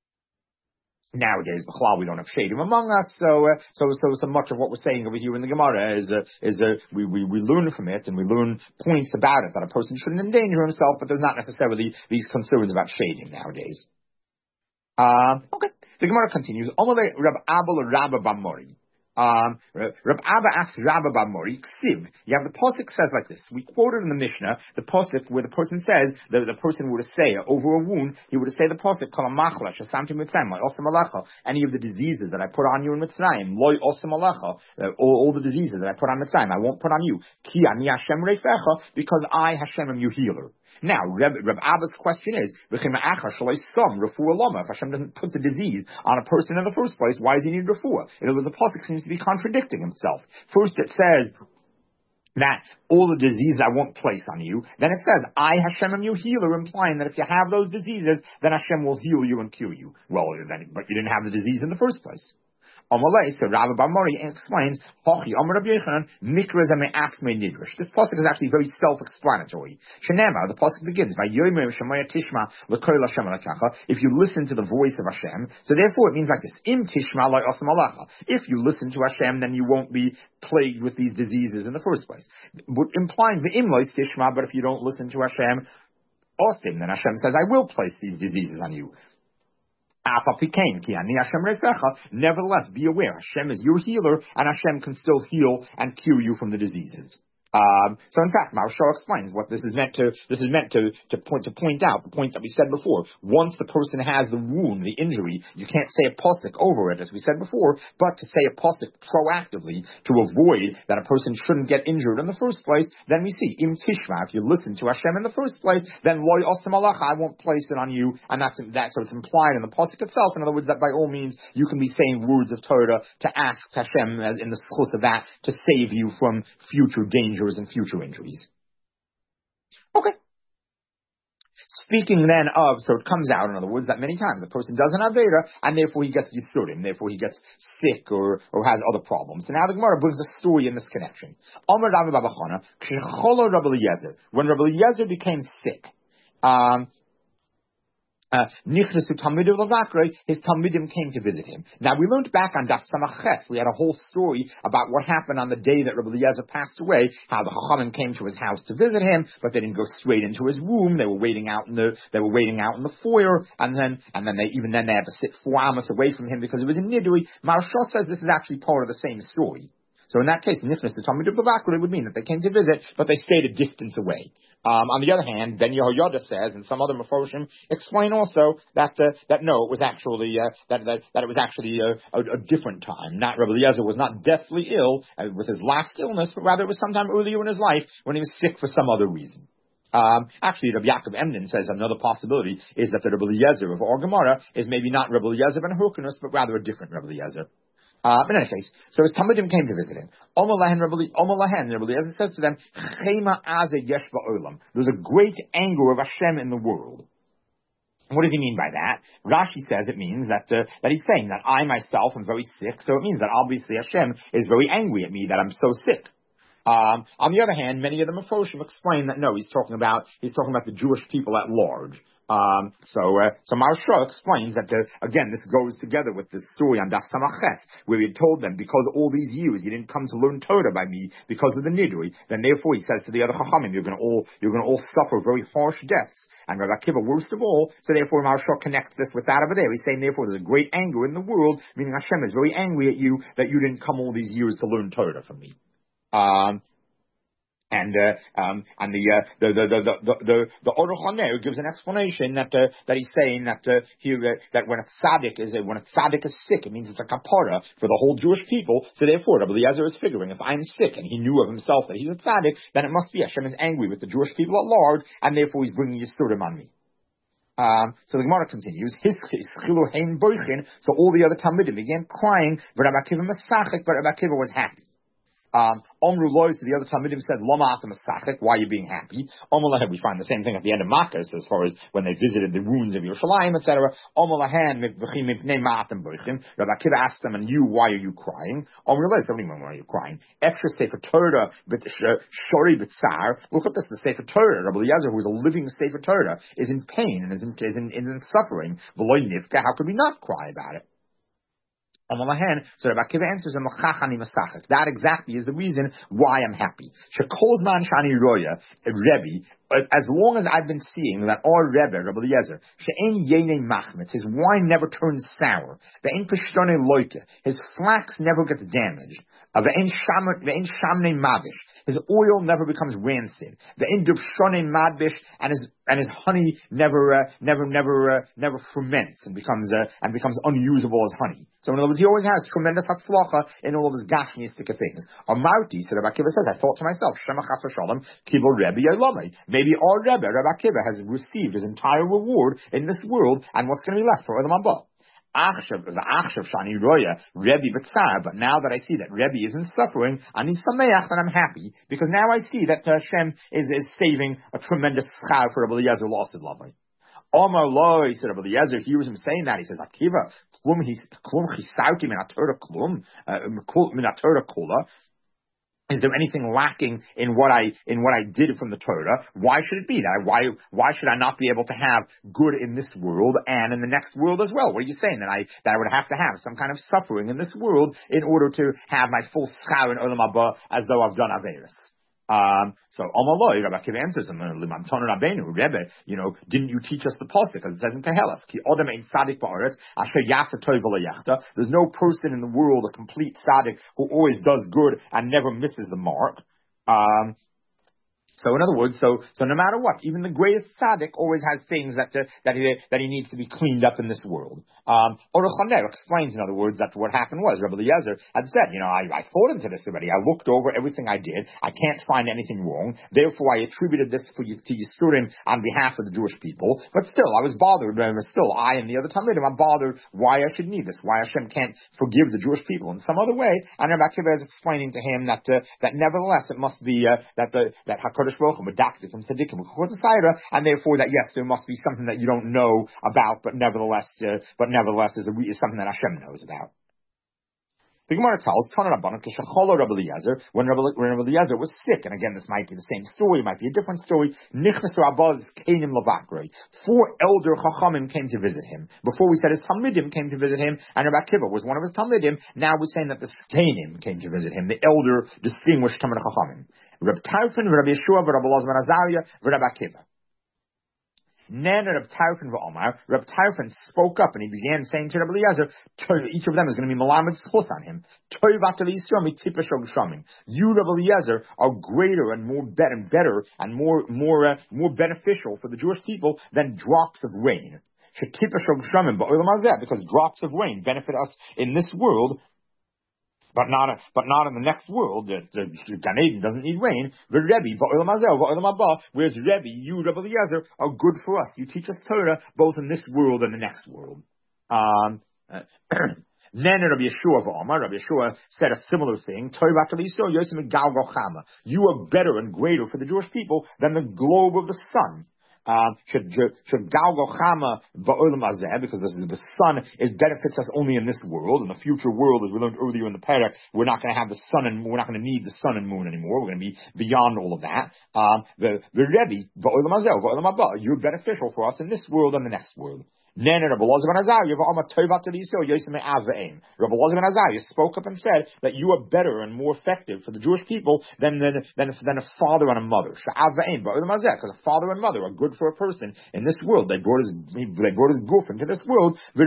Nowadays, b'chlal, we don't have shadim among us, so uh, so so so much of what we're saying over here in the Gemara is uh, is uh, we, we we learn from it and we learn points about it that a person shouldn't endanger himself, but there's not necessarily these concerns about shadim nowadays. Um, okay, the Gemara continues. Omale Rab Abel Rabba Bamori. Um, Rab Abba asks Rabba Bamori, Ksiv. You have the pasuk says like this. We quoted in the Mishnah the pasuk where the person says that the person would say over a wound, he would say the pasuk Kol Machla Shasamti Mitzrayim Loy Osam Alecha. Any of the diseases that I put on you in Mitzrayim, Loy Osam Alecha. All, all the diseases that I put on Mitzrayim, I won't put on you. Ki Ani Hashem Reifecha, because I Hashem am your healer. Now, Reb, Reb Abba's question is, if Hashem doesn't put the disease on a person in the first place, why does he need refuah? In other words, the pasuk seems to be contradicting himself. First it says that all the diseases I won't place on you. Then it says, I Hashem am your healer, implying that if you have those diseases, then Hashem will heal you and cure you. Well, then, but you didn't have the disease in the first place. Amalei, so Rabbi Bamori explains, Hochi, Amar Rabbi Yechanan, Mikra Zame Aksme Nidrish. This pasuk is actually very self-explanatory. Shenema, the pasuk begins by Yomer Shemaya Tishma L'Kol Hashem Alakacha. If you listen to the voice of Hashem, so therefore it means like this: Im Tishma Lo Osam Alacha. If you listen to Hashem, then you won't be plagued with these diseases in the first place. But implying the Im Lo Tishma, but if you don't listen to Hashem, Osim, then Hashem says, I will place these diseases on you. Nevertheless, be aware, Hashem is your healer, and Hashem can still heal and cure you from the diseases. Um, so in fact, Maharshal explains what this is meant to, this is meant to, to point, to point out, the point that we said before. Once the person has the wound, the injury, you can't say a pasuk over it, as we said before, but to say a pasuk proactively to avoid that a person shouldn't get injured in the first place, then we see, im tishma, if you listen to Hashem in the first place, then loy osam alacha, I won't place it on you, and that's, that, so it's implied in the pasuk itself, in other words, that by all means, you can be saying words of Torah to ask Hashem, as in the schus of that, to save you from future danger and future injuries. Okay. Speaking then of, so it comes out, in other words, that many times a person does an Avera, and therefore he gets Yisurim, therefore he gets sick or, or has other problems. So now the Gemara brings a story in this connection. Omer Rabbi Babachana, Rabbi Eliezer, when Rabbi Eliezer became sick, um, Uh, his Talmidim came to visit him. Now we learned back on Daf Samaches, we had a whole story about what happened on the day that Rabbi Eliezer passed away, how the Chachamim came to his house to visit him, but they didn't go straight into his room. They were waiting out in the, they were waiting out in the foyer, and then, and then they, even then they had to sit four amos away from him because it was in Nidui. Maharshal says this is actually part of the same story. So in that case, Nichnas the Talmud of Bavakra would mean that they came to visit, but they stayed a distance away. Um, on the other hand, Ben Yehoyada says, and some other Meforshim explain also that uh, that no, it was actually uh, that, that that it was actually a, a, a different time. Not Rabbi Eliezer was not deathly ill uh, with his last illness, but rather it was sometime earlier in his life when he was sick for some other reason. Um, actually, Rabbi Yaakov Emden says another possibility is that the Rabbi Eliezer of our Gemara is maybe not Rabbi Eliezer ben Hyrcanus, but rather a different Rabbi Eliezer. Uh, but in any case, so his Talmudim came to visit him. Omer lahen, Rabbi Eliezer says to them, Chema aze yesh ba'olam. There's a great anger of Hashem in the world. And what does he mean by that? Rashi says it means that uh, that he's saying that I myself am very sick, so it means that obviously Hashem is very angry at me that I'm so sick. Um, on the other hand, many of the Meforshim explain that no, he's talking about he's talking about the Jewish people at large. Um, so, uh, so Maharsha explains that, uh, again, this goes together with this story on Daf Samaches, where he had told them, because all these years you didn't come to learn Torah by me because of the Nidui, then therefore he says to the other Chachamim, you're going to all, you're going to all suffer very harsh deaths. And Rabbi Akiva, worst of all, so therefore Maharsha connects this with that over there. He's saying, therefore, there's a great anger in the world, meaning Hashem is very angry at you that you didn't come all these years to learn Torah from me. Um, And uh, um, and the uh, the the the the the, the Aruch HaNer gives an explanation that uh, that he's saying that uh, here uh, that when a tzaddik is a, when a tzaddik is sick, it means it's a kapara for the whole Jewish people. So therefore, Rabbi Eliezer is figuring if I'm sick and he knew of himself that he's a tzaddik, then it must be Hashem is angry with the Jewish people at large, and therefore he's bringing Yisurim on me. Um, so the Gemara continues. His chilu hein boichin. So all the other Talmudim began crying, but Rabbi Akiva masachik, but Rabbi Akiva was happy. Um, Omru Lois, the other Talmudim said, Loma Atam Masachik, why are you being happy? Omulahan, we find the same thing at the end of Makkos, as far as when they visited the ruins of Yerushalayim, et cetera. Omulahan, Ma'atam Boichim. Rabbi Akiva asked them, and you, why are you crying? Omru Lois, don't even why are you crying? Extra Sefer Torah, but Shori B'tzar. Look at this, the Sefer Torah. Rabbi Eliezer, who is a living Sefer Torah, is in pain and is in, is in, is in suffering. V'lo Nifka, how could we not cry about it? So Rabbi Akiva answers him, that exactly is the reason why I'm happy. Shekolzman shani roya, Rebbe, as long as I've been seeing that our Rebbe, Rabbi Eliezer, she'en yene machmet, his wine never turns sour, ve'en pishtone loike, his flax never gets damaged, ve'en shamne mavish, his oil never becomes rancid, ve'en dubshone madvish, and his and his honey never, uh, never, never, uh, never ferments and becomes uh, and becomes unusable as honey. So in other words, he always has tremendous hatzlacha in all of his gashmiistic things. Amarti, so Rabbi Akiva says, I thought to myself, Shema chas v'shalom, kibul Rebbe yolomei. Maybe our Rebbe, Rabbi Akiva, has received his entire reward in this world, and what's going to be left for Olam Haba? Achshav, the Achshav Shani Roya, Rebbe B'tzar, but now that I see that Rebbe isn't suffering, Ani Sameach, then I'm happy, because now I see that Hashem is, is saving a tremendous schar for Rabbi Eliezer lost his lovely. Omar Lo, he said, Rabbi Eliezer hears him saying that, he says, Akiva, klum chisauti min atorah klum, min atorah kula. Is there anything lacking in what I in what I did from the Torah? Why should it be that? Why why should I not be able to have good in this world and in the next world as well? What are you saying, that I that I would have to have some kind of suffering in this world in order to have my full schar in Olam Haba as though I've done Averis? Um, so, Omaloi, Rabbi Akiva answers him, Rebbe, you know, didn't you teach us the pasuk? Because it says in Kehelas, Ki Odem ein tzaddik ba'aretz, asher yafa tov v'lo yachta. There's no person in the world, a complete tzaddik, who always does good and never misses the mark. Um, So in other words, so so no matter what, even the greatest tzaddik always has things that uh, that he that he needs to be cleaned up in this world. Um, Aruch HaNer explains, in other words, that what happened was Rabbi Eliezer had said, you know, I, I thought into this already. I looked over everything I did. I can't find anything wrong. Therefore, I attributed this for you to Yisurim on behalf of the Jewish people. But still, I was bothered. But still, I and the other Talmudim, I'm bothered why I should need this. Why Hashem can't forgive the Jewish people in some other way. And Rabbi Akiva is explaining to him that uh, that nevertheless it must be uh, that the that Hakadosh Baruch Hu medactic from tzaddikim, and therefore that yes, there must be something that you don't know about, but nevertheless, uh, but nevertheless is, a, is something that Hashem knows about. The Gemara tells, when Rabbi, when Rabbi Eliezer was sick, and again, this might be the same story, it might be a different story, four elder Chachamim came to visit him. Before we said his Talmidim came to visit him, and Rabbi Akiva was one of his Talmidim. Now we're saying that the Skenim came to visit him, the elder, distinguished Talmid Chachamim. Rabbi Tarfon, Rabbi Yeshua, Rabbi Elazar ben Azariah, Rabbi Akiva. Nen Reb Tarfon v'Omar, Reb Tarfon spoke up and he began saying to Reb Eliezer, each of them is going to be malamed schus on him. You, Reb Eliezer, are greater and more better and better and more more uh, more beneficial for the Jewish people than drops of rain. Because drops of rain benefit us in this world, but not but not in the next world. The, the, the Gan Eden doesn't need rain. The Rebbe, whereas Rebbe, you, Rebbe Eliezer, are good for us. You teach us Torah both in this world and the next world. Um, Then Rabbi Yeshua v'Amar, Rabbi Yeshua said a similar thing. You are better and greater for the Jewish people than the globe of the sun. Um, should should Galgochama ba'olam hazeh, because this is the sun, it benefits us only in this world. In the future world, as we learned earlier in the parak, we're not going to have the sun and we're not going to need the sun and moon anymore. We're going to be beyond all of that. Um, the the Rebbe ba'olam hazeh ba'olam haba, you're beneficial for us in this world and the next world. Then Rabbi Elazar ben Azariah spoke up and said that you are better and more effective for the Jewish people than than than, than a father and a mother. Because a father and mother are good for a person in this world. They brought his they brought his goof into this world. So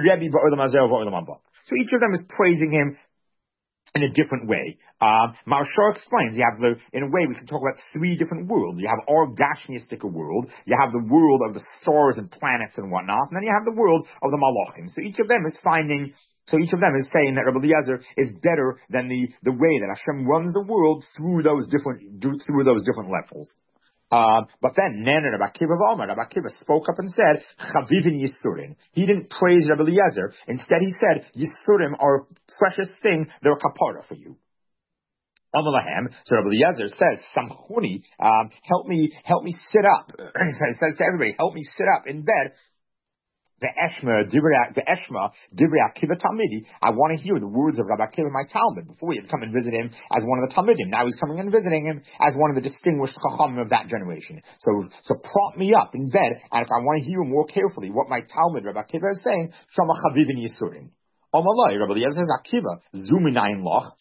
each of them is praising him in a different way. Um, Maharshal explains, you have the, in a way we can talk about three different worlds. You have our Gashmiistic world, you have the world of the stars and planets and whatnot, and then you have the world of the Malachim. So each of them is finding, so each of them is saying that Rabbi Eliezer is better than the, the way that Hashem runs the world through those different, through those different levels. Uh, but then, Nen Rabbi Akiva v'Omer, Rabbi Akiva spoke up and said, Chavivin Yisurim. He didn't praise Rabbi Eliezer. Instead, he said, Yisurim are a precious thing. They're a kapara for you. Amalahem. So Rabbi Eliezer says, Samchuni, um, help me, help me sit up. He says to everybody, help me sit up in bed. The Eshma, the Eshma, Divrei Akiva Talmidi. I want to hear the words of Rabbi Akiva, my Talmud. Before he had come and visit him as one of the Talmidim, now he's coming and visiting him as one of the distinguished Chachamim of that generation. So, so prop me up in bed, and if I want to hear more carefully what my Talmud, Rabbi Akiva, is saying, Shama Chavivin Yisurin. Omalai, Rabbi Eliezer says, Akiva, Zuminayin Loch.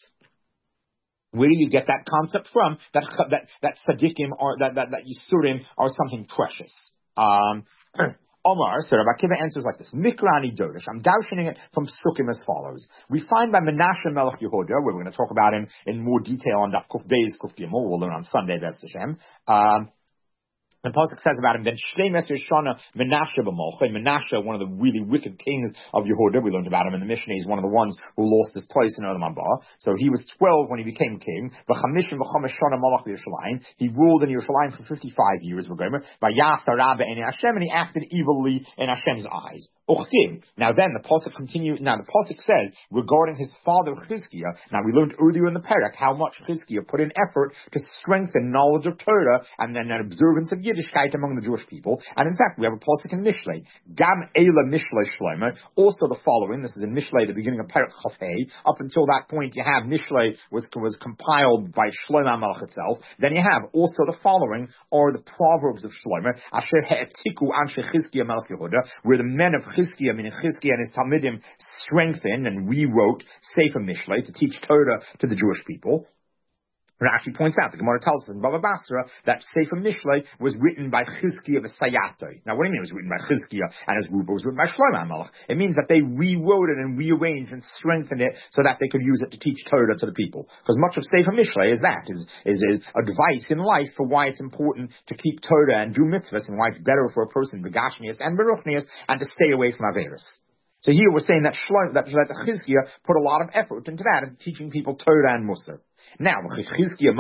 Where do you get that concept from? That that that Sadiqim or that that that Yisurim are something precious. Um. Omar, so Rabbi Akiva answers like this. Mikrani Dodesh. I'm darshaning it from Sukkim as follows. We find by Menashe Melech Yehuda, where we're going to talk about him in more detail on Daf Kuf Beis Kuf Gimel. We'll learn on Sunday, that's Hashem. Um, The pasuk says about him, then Shleimes Yeshana Menashe b'Molcha. Menashe, one of the really wicked kings of Yehuda, we learned about him in the Mishnah. He's one of the ones who lost his place in Olam Haba. So he was twelve when he became king. V'chamishim v'chamesh shana malach b'Yerushalayim. He ruled in Yerushalayim for fifty-five years. V'yasar rabbe in Hashem, and he acted evilly in Hashem's eyes. Uchtim. Now then, the pasuk continues. Now the pasuk says regarding his father Chizkiah. Now we learned earlier in the parak how much Chizkiah put in effort to strengthen knowledge of Torah and then an observance of Yiddishkeit among the Jewish people. And in fact, we have a pasuk in Mishlei. Gam Eila Mishlei Shlomo. Also the following. This is in Mishlei, the beginning of parak Chaf Hei. Up until that point, you have Mishlei was was compiled by Shlomo HaMelech itself. Then you have also the following are the proverbs of Shlomo. Asher He'etiku Anshe Chizkiah Melech Yehuda, where the men of Chizkiah, meaning Chizkiah and his Talmidim, strengthened and rewrote Sefer Mishlei to teach Torah to the Jewish people. Rashi points out, the Gemara tells us in Baba Basra that Sefer Mishlei was written by Chizkiah v'Sayato. Now, what do you mean it was written by Chizkiah and his group? It was written by Shlomo HaMelech. It means that they rewrote it and rearranged and strengthened it so that they could use it to teach Torah to the people. Because much of Sefer Mishlei is that, is, is, is advice in life for why it's important to keep Torah and do mitzvahs and why it's better for a person, Begashmias and Beruchnias, and to stay away from Averis. So here we're saying that Shlomo, that, that Chizkiah put a lot of effort into that, into teaching people Torah and Musar. Now, now it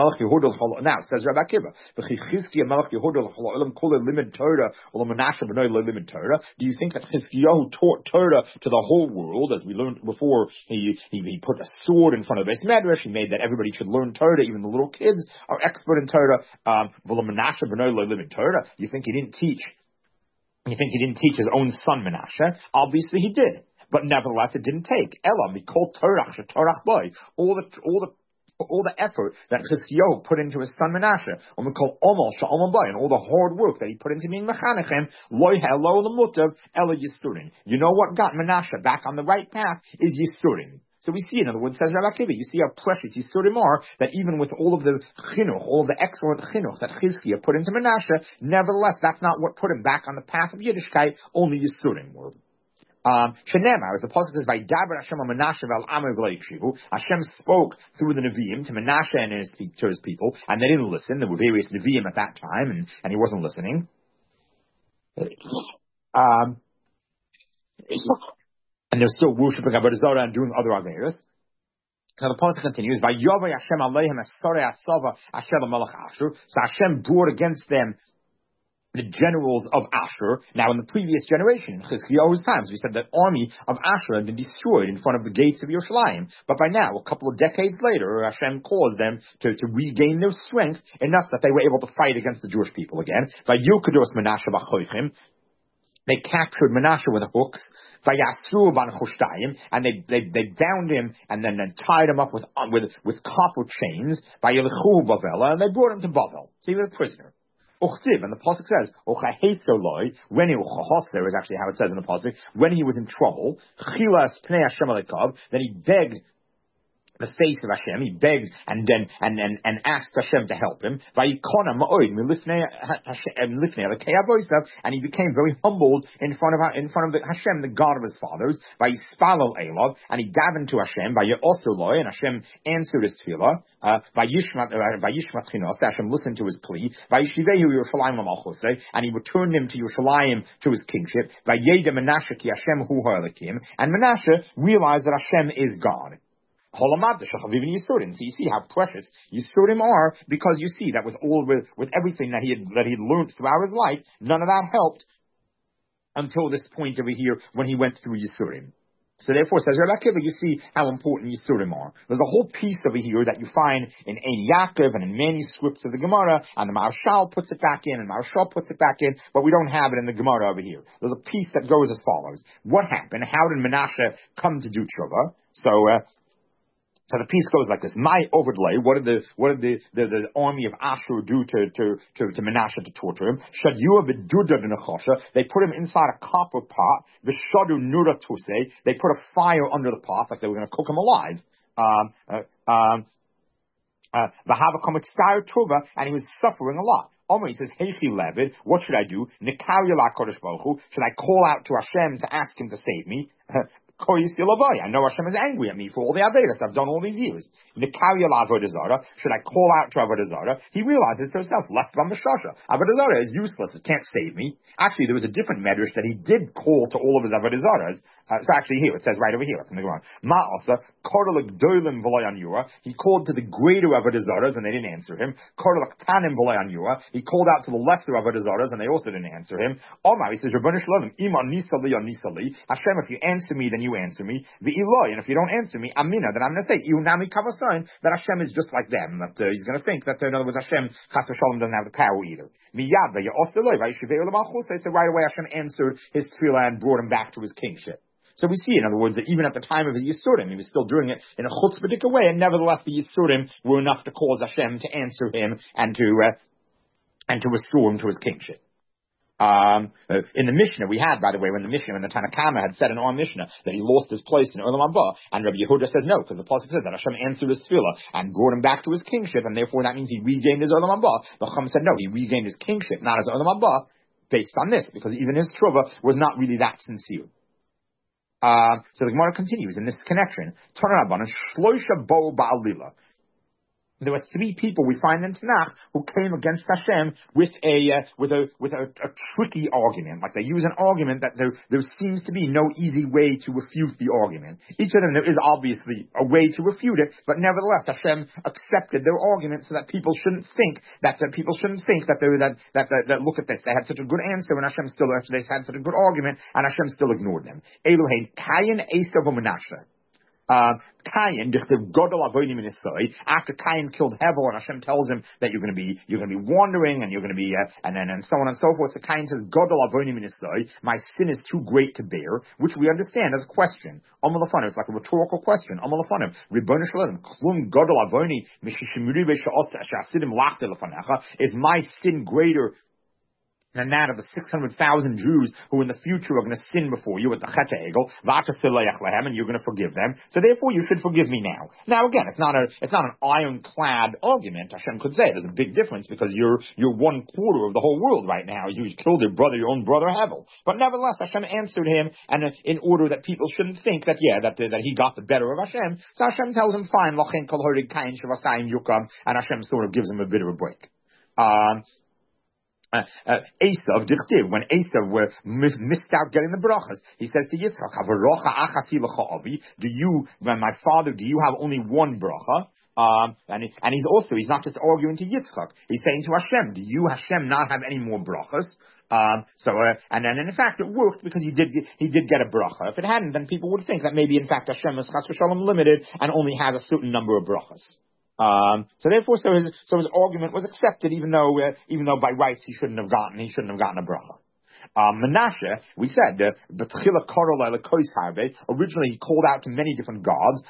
says Rabbi Akiva, do you think that Chizkiyahu taught Torah to the whole world, as we learned before? He he, he put a sword in front of the Beis Medrash. He made that everybody should learn Torah, even the little kids are expert in Torah. Um, you think he didn't teach? You think he didn't teach his own son Menashe? Obviously he did, but nevertheless it didn't take. Elam, he called Torah, Torah all the all the all the effort that Chizkiyahu put into his son Menashe, and we call Omal Sha'olam Bay, and all the hard work that he put into being Mechanechem, Loi Helo L'Mutav Ela Yisurin. You know what got Menashe back on the right path is Yisurin. So we see, in other words, says Rav Akiva, you see how precious Yisurim are, that even with all of the chinuch, all of the excellent chinuch that Chizkiah put into Menashe, nevertheless, that's not what put him back on the path of Yiddishkeit, only Yisurim were. Um, Shenema, as the pasuk says, by Daber Hashem al Menashe val Amar v'leikshivu, Hashem spoke through the Nevi'im to Menashe and his, to his people, and they didn't listen. There were various Nevi'im at that time, and, and he wasn't listening. Um, and they're still worshiping Avodah Zarah and doing other averos. So the pasuk continues, by Yovay Hashem aleichem asarei atzava asher l'melech Ashur. So Hashem brought against them the generals of Ashur. Now, in the previous generation, in Chizkiyahu's times, we said that army of Ashur had been destroyed in front of the gates of Yerushalayim. But by now, a couple of decades later, Hashem caused them to, to regain their strength enough that they were able to fight against the Jewish people again. By Yukados Menashe b'choichim, they captured Menashe with hooks. And they, they they bound him and then, then tied him up with with with copper chains. And they brought him to Bavel. So he was a prisoner. And the pasuk says, when he is actually how it says in the pasuk, when he was in trouble, then he begged the face of Hashem, he begged and then and and, and asked Hashem to help him. And he became very humbled in front of in front of the Hashem, the God of his fathers. And he davened to Hashem. And Hashem answered his tefillah. Uh, Hashem listened to his plea. And he returned him to Yerushalayim to his kingship. And Menashe realized that Hashem is God. So you see how precious Yisurim are, because you see that with all with, with everything that he had that he learned throughout his life, none of that helped until this point over here when he went through Yisurim. So therefore, says Rav Akiva, you see how important Yisurim are. There's a whole piece over here that you find in Ein Yaakov and in manuscripts of the Gemara, and the Maharshal puts it back in, and Maharshal puts it back in, but we don't have it in the Gemara over here. There's a piece that goes as follows. What happened? How did Menashe come to do tshuva? So, uh, So the piece goes like this. My overlay. What did the what did the, the, the army of Ashur do to to to, to Menashe to torture him? They put him inside a copper pot. V'shadu nura tuse. They put a fire under the pot, like they were going to cook him alive. Um, uh, um, uh, and he was suffering a lot. Omer, he says, Heichi Levid, what should I do? Should I call out to Hashem to ask him to save me? I know Hashem is angry at me for all the Avedas I've done all these years. Should I call out to Avodah Zarah? He realizes to himself, less than Meshasha. Avodah Zarah is useless. It can't save me. Actually, there was a different medrash that he did call to all of his Avodah Zarahs. Uh, so actually here, it says right over here, from the ground. He called to the greater Avodah Zarahs and they didn't answer him. He called out to the lesser Avodah Zarahs and they also didn't answer him. Omar, he says, Hashem, if you answer me, then you answer me. The Eloi, and if you don't answer me, Amina, then I'm going to say, Iunami Kavasain, that Hashem is just like them. That uh, he's going to think that, uh, in other words, Hashem, Chas v'Shalom, doesn't have the power either. Miyad, so right away Hashem answered his tefillah and brought him back to his kingship. So we see, in other words, that even at the time of the Yisurim, he was still doing it in a chutzpahdik way, and nevertheless the Yisurim were enough to cause Hashem to answer him and to uh, and to restore him to his kingship. Um, uh, in the Mishnah we had, by the way, when the Mishnah, when the Tanna Kama had said in our Mishnah that he lost his place in Olam Haba, and Rabbi Yehuda says no, because the pasuk says that Hashem answered his tefillah and brought him back to his kingship, and therefore that means he regained his Olam Haba. The Chum said no, he regained his kingship, not his Olam Haba, based on this, because even his tshuva was not really that sincere. Uh, so the Gemara continues in this connection. There were three people we find in Tanakh who came against Hashem with a uh, with a with a, a tricky argument. Like they use an argument that there there seems to be no easy way to refute the argument. Each of them there is obviously a way to refute it, but nevertheless Hashem accepted their argument so that people shouldn't think that uh, people shouldn't think that they that, that that that look at this, they had such a good answer and Hashem still they had such a good argument and Hashem still ignored them. Elohein Kayin Esav Menashe. Uh, Cain, after Cain killed Hevel, and Hashem tells him that you're going to be you're going to be wandering and you're going to be uh, and then and so on and so forth. So Cain says, my sin is too great to bear, which we understand as a question. It's like a rhetorical question. Is my sin greater and that of the six hundred thousand Jews who in the future are going to sin before you at the Chet Egel, and you're going to forgive them. So therefore you should forgive me now. Now again, it's not a, it's not an ironclad argument. Hashem could say there's a big difference because you're, you're one quarter of the whole world right now. You killed your brother, your own brother Hevel. But nevertheless, Hashem answered him, and in order that people shouldn't think that, yeah, that, that he got the better of Hashem, so Hashem tells him, fine, and Hashem sort of gives him a bit of a break. Um, Uh, uh, Esav, Dichtiv, when Esav uh, mis- missed out getting the brachas, he says to Yitzchak, do you, when my father, do you have only one bracha? Um, and, he, and he's also, he's not just arguing to Yitzchak, he's saying to Hashem, do you, Hashem, not have any more brachas? Um, so, uh, and then in fact it worked because he did, he did get a bracha. If it hadn't, then people would think that maybe in fact Hashem is chas v'shalom limited and only has a certain number of brachas. Um, so therefore, so his so his argument was accepted, even though uh, even though by rights he shouldn't have gotten he shouldn't have gotten a bracha. Um, Menashe, we said, uh, originally he called out to many different gods.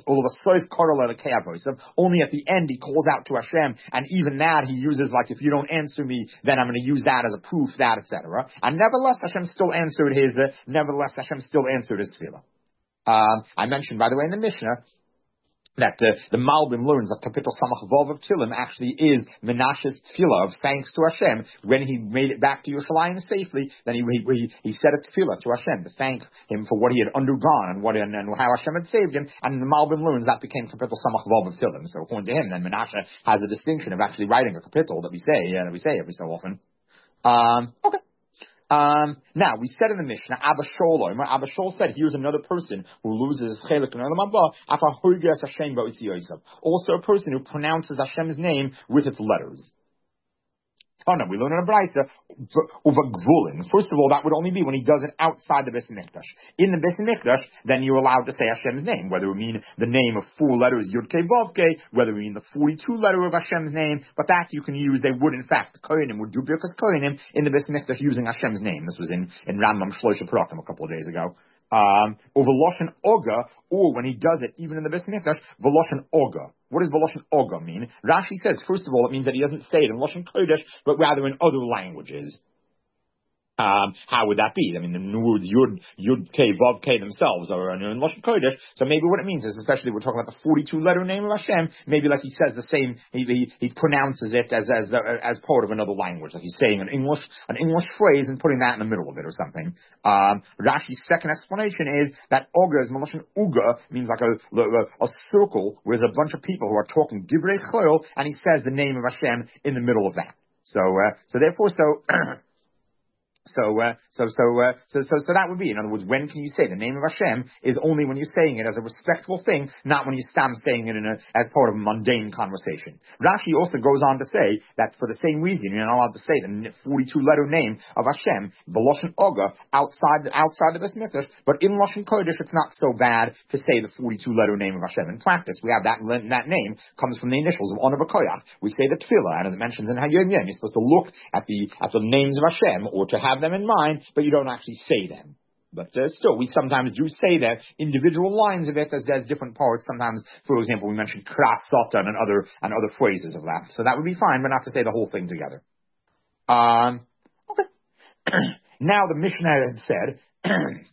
Only at the end he calls out to Hashem, and even that he uses like, if you don't answer me, then I'm going to use that as a proof, that et cetera. And nevertheless, Hashem still answered his. Uh, nevertheless, Hashem still answered his tefillah. Um, I mentioned, by the way, in the Mishnah, that uh, the Malbim learns that Kapitel Samach Vav of Tilim actually is Menashe's tefillah of thanks to Hashem. When he made it back to Yerushalayim safely, then he he, he said a tefillah to Hashem to thank him for what he had undergone and what and, and how Hashem had saved him. And the Malbim learns that became Kapitel Samach Vav of Tilim. So according to him, then Menashe has a distinction of actually writing a kapitel that we say yeah, that we say every so often. Um, okay. Um, now, we said in the Mishnah, Abba Shol, Abba Shol said, here's another person who loses his chelik in Olam Haba, also a person who pronounces Hashem's name with its letters. Tana, we learn in a Braisa, Uvagvulin. First of all, that would only be when he does it outside the Beis Mikdash. In the Beis Mikdash, then you're allowed to say Hashem's name, whether it mean the name of four letters, Yud Kei Vav Kei, whether it mean the forty-two letter of Hashem's name, but that you can use, they would in fact, Kohanim would do Birkas Kohanim in the Beis Mikdash using Hashem's name. This was in, in Rambam Shloisha Parakim a couple of days ago. Um, or Veloshin Oga, or when he does it, even in the Beis Mikdash, Veloshin Oga. What does Veloshin Oga mean? Rashi says, first of all, it means that he doesn't say it in Loshin Kodesh, but rather in other languages. Um, how would that be? I mean, the words Yud, Yud Kei, Vav Kei themselves are in Lashon Kodesh. So maybe what it means is, especially we're talking about the forty-two letter name of Hashem, maybe like he says the same, he, he, he pronounces it as, as, as part of another language. Like he's saying an English, an English phrase and putting that in the middle of it or something. Um, Rashi's second explanation is that Oga is Lashon Uga, means like a, a, a circle where there's a bunch of people who are talking Divrei Chol, and he says the name of Hashem in the middle of that. So, uh, so therefore, so, So, uh, so, so, uh, so, so, so that would be, in other words, when can you say the name of Hashem is only when you're saying it as a respectful thing, not when you stand saying it in a, as part of a mundane conversation. Rashi also goes on to say that for the same reason, you're not allowed to say the forty-two letter name of Hashem, the Lashon Oga, outside, outside the Beis Mikdash, but in Lashon Kodesh, it's not so bad to say the forty-two letter name of Hashem. In practice, we have that, that name comes from the initials of Honor B'Koyach. We say the Tefillah, and as it mentions in Hayom Yom, you're supposed to look at the, at the names of Hashem, or to have them in mind, but you don't actually say them. But uh, still, we sometimes do say that individual lines of it as, as different parts. Sometimes, for example, we mentioned Kras Satan and other and other phrases of that. So that would be fine, but not to say the whole thing together. Um, okay. Now the Mishnah had said.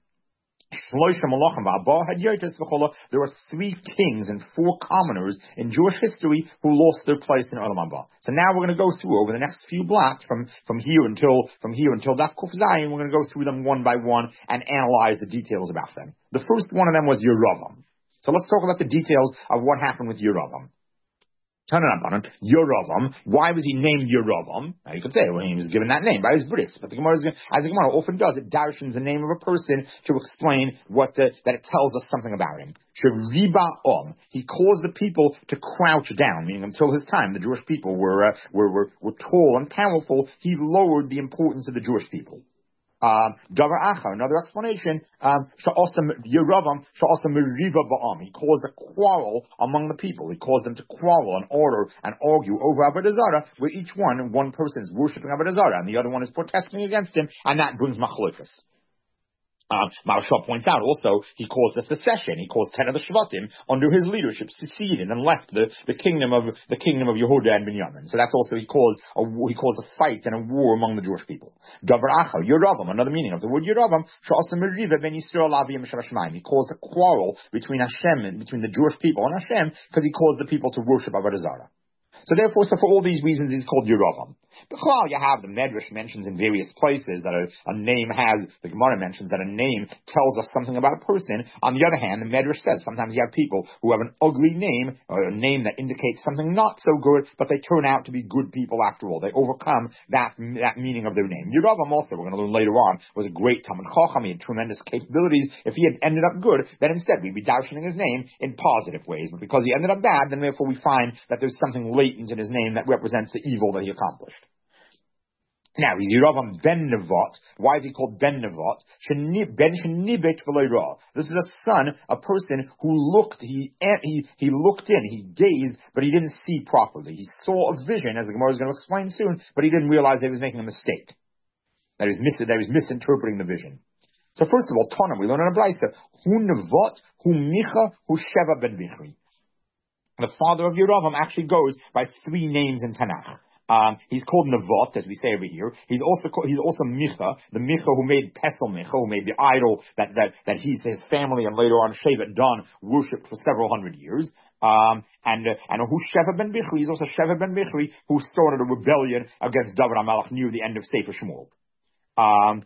There were three kings and four commoners in Jewish history who lost their place in Olam Haba. So now we're going to go through over the next few blocks from, from here until from here until Daf Kuf Zayin. We're going to go through them one by one and analyze the details about them. The first one of them was Yeravam. So let's talk about the details of what happened with Yeravam. Yeravam. Why was he named Yeravam? Now you could say, well, he was given that name by his bris, but the Gemara, as the Gemara often does, it darshans the name of a person to explain what uh, that it tells us something about him. Sheriba Om. He caused the people to crouch down, meaning until his time, the Jewish people were uh, were, were were tall and powerful. He lowered the importance of the Jewish people. Um, Davar Achar, another explanation, um, Yeravam, he caused a quarrel among the people. He caused them to quarrel and order and argue over Avodah Zarah, where each one, one person is worshipping Avodah Zarah and the other one is protesting against him, and that brings machlokes. Um, Maharshal points out also he caused a secession. He caused ten of the Shvatim under his leadership seceded and left the, the kingdom of the kingdom of Yehuda and Binyamin. So that's also he caused a he caused a fight and a war among the Jewish people. Davar Acha Yeravam, another meaning of the word Yeravam. He caused a quarrel between Hashem and between the Jewish people and Hashem because he caused the people to worship Avodah Zarah. So therefore, so for all these reasons, he's called Yeravam. B'chlal, you have the Medrash mentions in various places that a, a name has, the Gemara mentions that a name tells us something about a person. On the other hand, the Medrash says sometimes you have people who have an ugly name, or a name that indicates something not so good, but they turn out to be good people after all. They overcome that that meaning of their name. Yeravam also, we're going to learn later on, was a great Talmid Chacham. He had tremendous capabilities. If he had ended up good, then instead we'd be doubting his name in positive ways. But because he ended up bad, then therefore we find that there's something latent in his name that represents the evil that he accomplished. Now, he's Yeravam ben Nevat. Why is he called ben Nevat? Ben Shenibet v'lo ra. This is a son, a person who looked, he, he, he looked in, he gazed, but he didn't see properly. He saw a vision, as the Gemara is going to explain soon, but he didn't realize that he was making a mistake. That he was, mis- that he was misinterpreting the vision. So first of all, Tana, we learn in a Braisa, Hu Nevat, Hu Micha, Hu Sheva ben Bichri. The father of Yeravam actually goes by three names in Tanakh. Um, he's called Nevat, as we say over here. He's also called, he's also Micha, the Micha who made Pesel Micha, who made the idol that that that he, his family, and later on Shevet Dan worshipped for several hundred years. Um, and uh, and who Sheva ben Bichri, he's also Sheva ben Bichri, who started a rebellion against David HaMelech near the end of Sefer Shmuel. Um,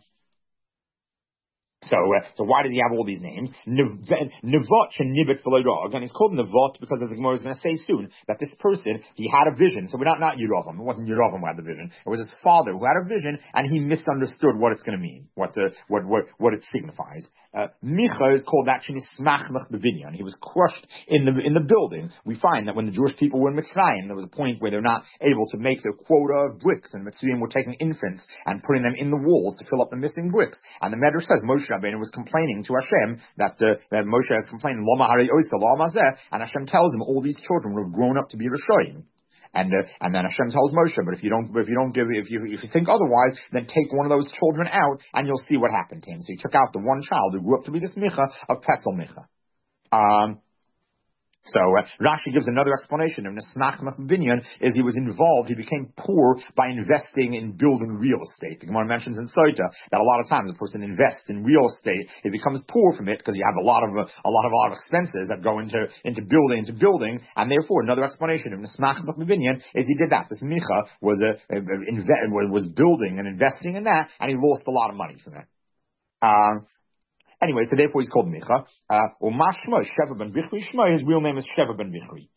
So, uh, so why does he have all these names? Nevat shenibet v'lo ra. Again, he's called Nevat because, as the Gemara is going to say soon, that this person, he had a vision. So we're not, not Yeravam. It wasn't Yeravam who had the vision. It was his father who had a vision, and he misunderstood what it's going to mean, what the, what, what, what it signifies. Uh, Micha is called actually Smachmach B'Vinyan. He was crushed in the, in the building. We find that when the Jewish people were in Mitzrayim, there was a point where they're not able to make their quota of bricks, and Mitzrayim were taking infants and putting them in the walls to fill up the missing bricks. And the Medrash says Moshe Rabbeinu was complaining to Hashem that, uh, that Moshe has complained, Lama Harei Oisa, Lama Zeh, and Hashem tells him all these children have grown up to be Rishoyim. And uh, and then Hashem tells Moshe, but if you don't if you don't give if you if you think otherwise, then take one of those children out, and you'll see what happened to him. So he took out the one child who grew up to be this Micha of Pesel Micha. Um, So uh, Rashi gives another explanation of Nesmach Binyan is he was involved, he became poor by investing in building real estate. The Gemara mentions in Soita that a lot of times a person invests in real estate, he becomes poor from it because you have a lot of uh, a lot of a lot of expenses that go into into building into building, and therefore another explanation of Nesmach Binyan is he did that. This Micha was a, a, a inve- was building and investing in that, and he lost a lot of money from that. Um, Anyway, so therefore he's called Micha. Uh, or Mashma, Sheva ben Bichri. Shema, his real name is Sheva ben Bichri.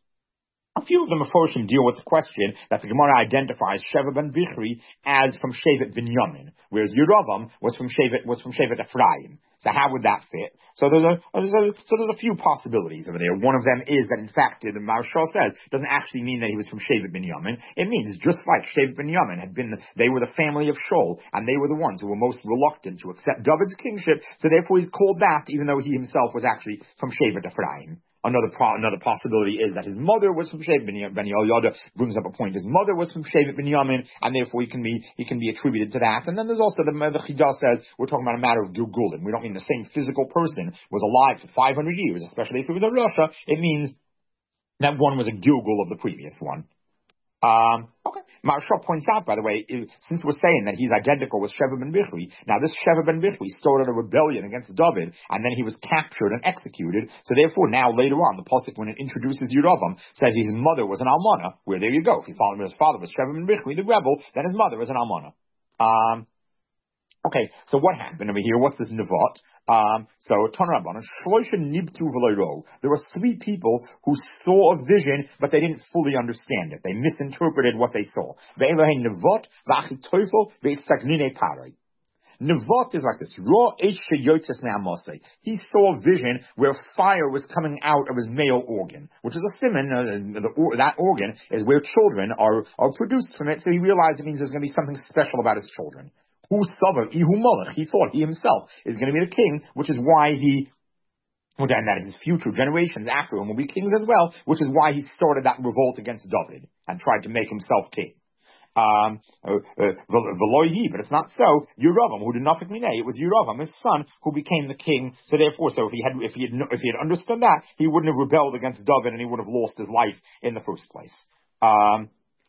A few of the Meforshim deal with the question that the Gemara identifies Sheva ben Bichri as from Shevet Binyamin, whereas Yeravam was from Shevet was from Shevet Ephraim. So how would that fit? So there's a, there's a so there's a few possibilities over there. One of them is that in fact the Maharshal says doesn't actually mean that he was from Shevet Binyamin. It means just like Shevet Binyamin had been, they were the family of Shaul, and they were the ones who were most reluctant to accept David's kingship. So therefore he's called that, even though he himself was actually from Shevet Ephraim. Another pro- another possibility is that his mother was from Shevet Binyamin. Ben Yehoyada brings up a point. His mother was from Shevet Binyamin, and therefore he can be he can be attributed to that. And then there's also the the Chidah says we're talking about a matter of Gilgulim. We don't mean the same physical person was alive for five hundred years, especially if it was a Rasha. It means that one was a Gilgul of the previous one. Um, okay. Maharshal points out, by the way, since we're saying that he's identical with Sheva ben Bichri, now this Sheva ben Bichri started a rebellion against David, and then he was captured and executed. So therefore, now later on, the pasuk when it introduces Yeravam says his mother was an almana. Where there you go. If you follow his father was Sheva ben Bichri, the rebel, then his mother was an almana. Um, Okay, so what happened over here? What's this Nevat? Um, so, Tanarabban, Shloisha Nibtu V'Lo. There were three people who saw a vision, but they didn't fully understand it. They misinterpreted what they saw. Ve'elahe Nevat, V'Achitoifel, Ve'Itzagnine Parai. Nevat is like this. Raw Eish Yotzes Ne'amosei. He saw a vision where fire was coming out of his male organ, which is a siman. Uh, the, or, that organ is where children are, are produced from it, so he realized it means there's going to be something special about his children. Who Sava, Ihu Malach, he thought he himself is going to be the king, which is why he, and that is his future generations after him will be kings as well, which is why he started that revolt against David and tried to make himself king. Um, uh, uh, Veloihi, but it's not so. Yeravam, who did nothing minay, it was Yeravam, his son, who became the king. So therefore, so if he had, if he had, if he had understood that, he wouldn't have rebelled against David, and he would have lost his life in the first place. Um,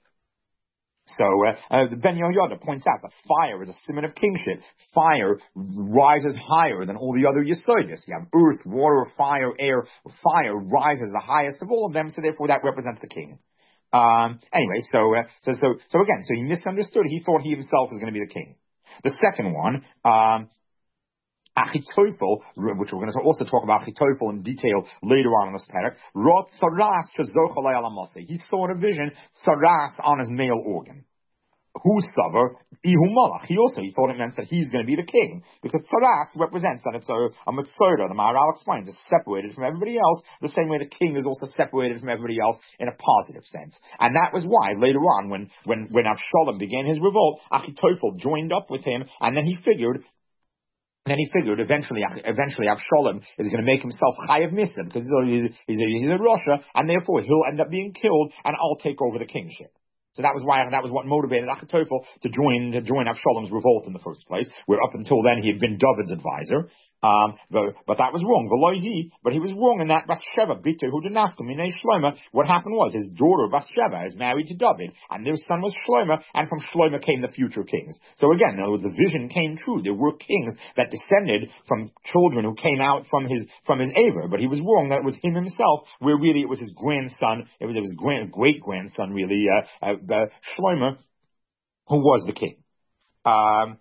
So, uh, uh, Ben Yehoyada points out that fire is a symbol of kingship. Fire rises higher than all the other Yesodis. You have earth, water, fire, air. Fire rises the highest of all of them, so therefore that represents the king. Um, anyway, so, uh, so, so, so again, so he misunderstood. He thought he himself was going to be the king. The second one, um, Achitophel, which we're going to also talk about Achitophel in detail later on in this parak, wrote Saras Shazochalei Alamase. He saw in a vision Saras on his male organ. Who suffer Ihu Malach. He also he thought it meant that he's going to be the king, because Saras represents that it's a, a Mitzvah. The Maharal explains it's separated from everybody else, the same way the king is also separated from everybody else in a positive sense. And that was why later on, when when when Avshalom began his revolt, Achitophel joined up with him, and then he figured. And then he figured eventually, eventually Avshalom is going to make himself Chayav Misa, because he's a, he's a, he's a Russia, and therefore he'll end up being killed, and I'll take over the kingship. So that was why, that was what motivated Achitophel to join, to join Avshalom's revolt in the first place, where up until then he had been David's advisor. Um, but, but that was wrong. Veloihi, but he was wrong in that Bathsheba, Bitter, who did not come in Shlomo. What happened was his daughter Bathsheba is married to David, and their son was Shlomo, and from Shlomo came the future kings. So again, in other words, the vision came true. There were kings that descended from children who came out from his from his Aver, but he was wrong that it was him himself, where really it was his grandson, it was, it was grand, great grandson, really, uh, uh, uh, Shlomo, who was the king. Um,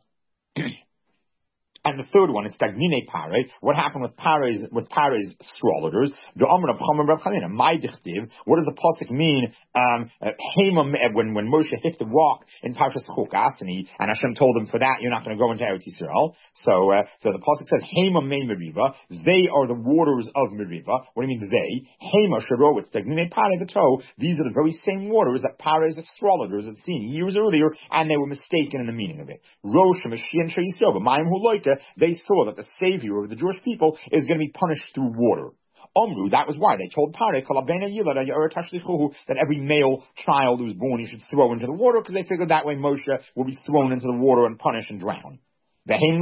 And the third one is Stagnine Pare. What happened with Pare's, with Pare's astrologers? The Amr of Chamer Reb Chanina, my dichtiv. What does the pasuk mean? Um, when, when Moshe hit the rock in Parshas Chukas, and he, and Hashem told him for that, you're not going to go into Eretz Yisrael. So, uh, so the pasuk says, Hema me Meriva. They are the waters of Meriva. What do you mean they? Hema Sharo, it's Stagnine Pare V'to. These are the very same waters that Pare's astrologers had seen years earlier, and they were mistaken in the meaning of it. Rosh Mashiach Shayisov, Mayim Huloika. They saw that the savior of the Jewish people is going to be punished through water. Omru, that was why they told Pare, that every male child who was born he should throw into the water, because they figured that way Moshe will be thrown into the water and punished and drowned. They didn't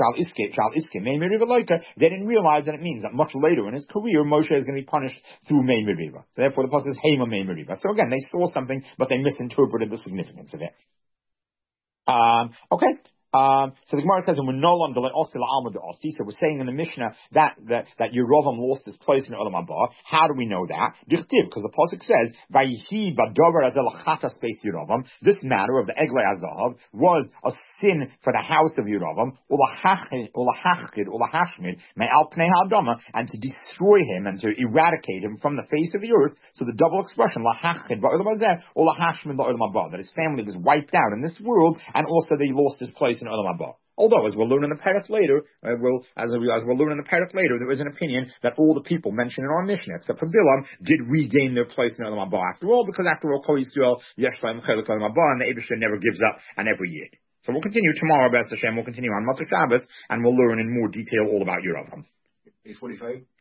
realize that it means that much later in his career, Moshe is going to be punished through Mei Meriva. So therefore the pasuk is Hema Mei Meriva. So again, they saw something, but they misinterpreted the significance of it. Um, okay. Um, so the Gemara says, "And we're no longer also la'alma de'asi." So we're saying in the Mishnah that that that Yeravam lost his place in the Olam Haba. How do we know that? Dichtiv, because the pasuk says, "Vayihi b'davar azel chatas beis Yeravam." This matter of the Eglei Azahav was a sin for the house of Yeravam, ulahachid ulahachid ulahashmid me'al pnei ha'adama, and to destroy him and to eradicate him from the face of the earth. So the double expression lahachid ba'olam hazeh ulahashmid ba'olam haba, that his family was wiped out in this world, and also they lost his place in Olam Haba. Although, as we'll learn in the parak later, uh, we'll, as, as we'll learn in the parak later, there is an opinion that all the people mentioned in our Mishnah, except for Bilam, did regain their place in Olam Haba after all, because after all, Kol Yisrael, Yesh Lahem Chelik Olam Haba, and the Eibusha never gives up, and every year. So we'll continue tomorrow, B'ez Hashem, we'll continue on Matzah Shabbos, and we'll learn in more detail all about Yeravam. eight forty-five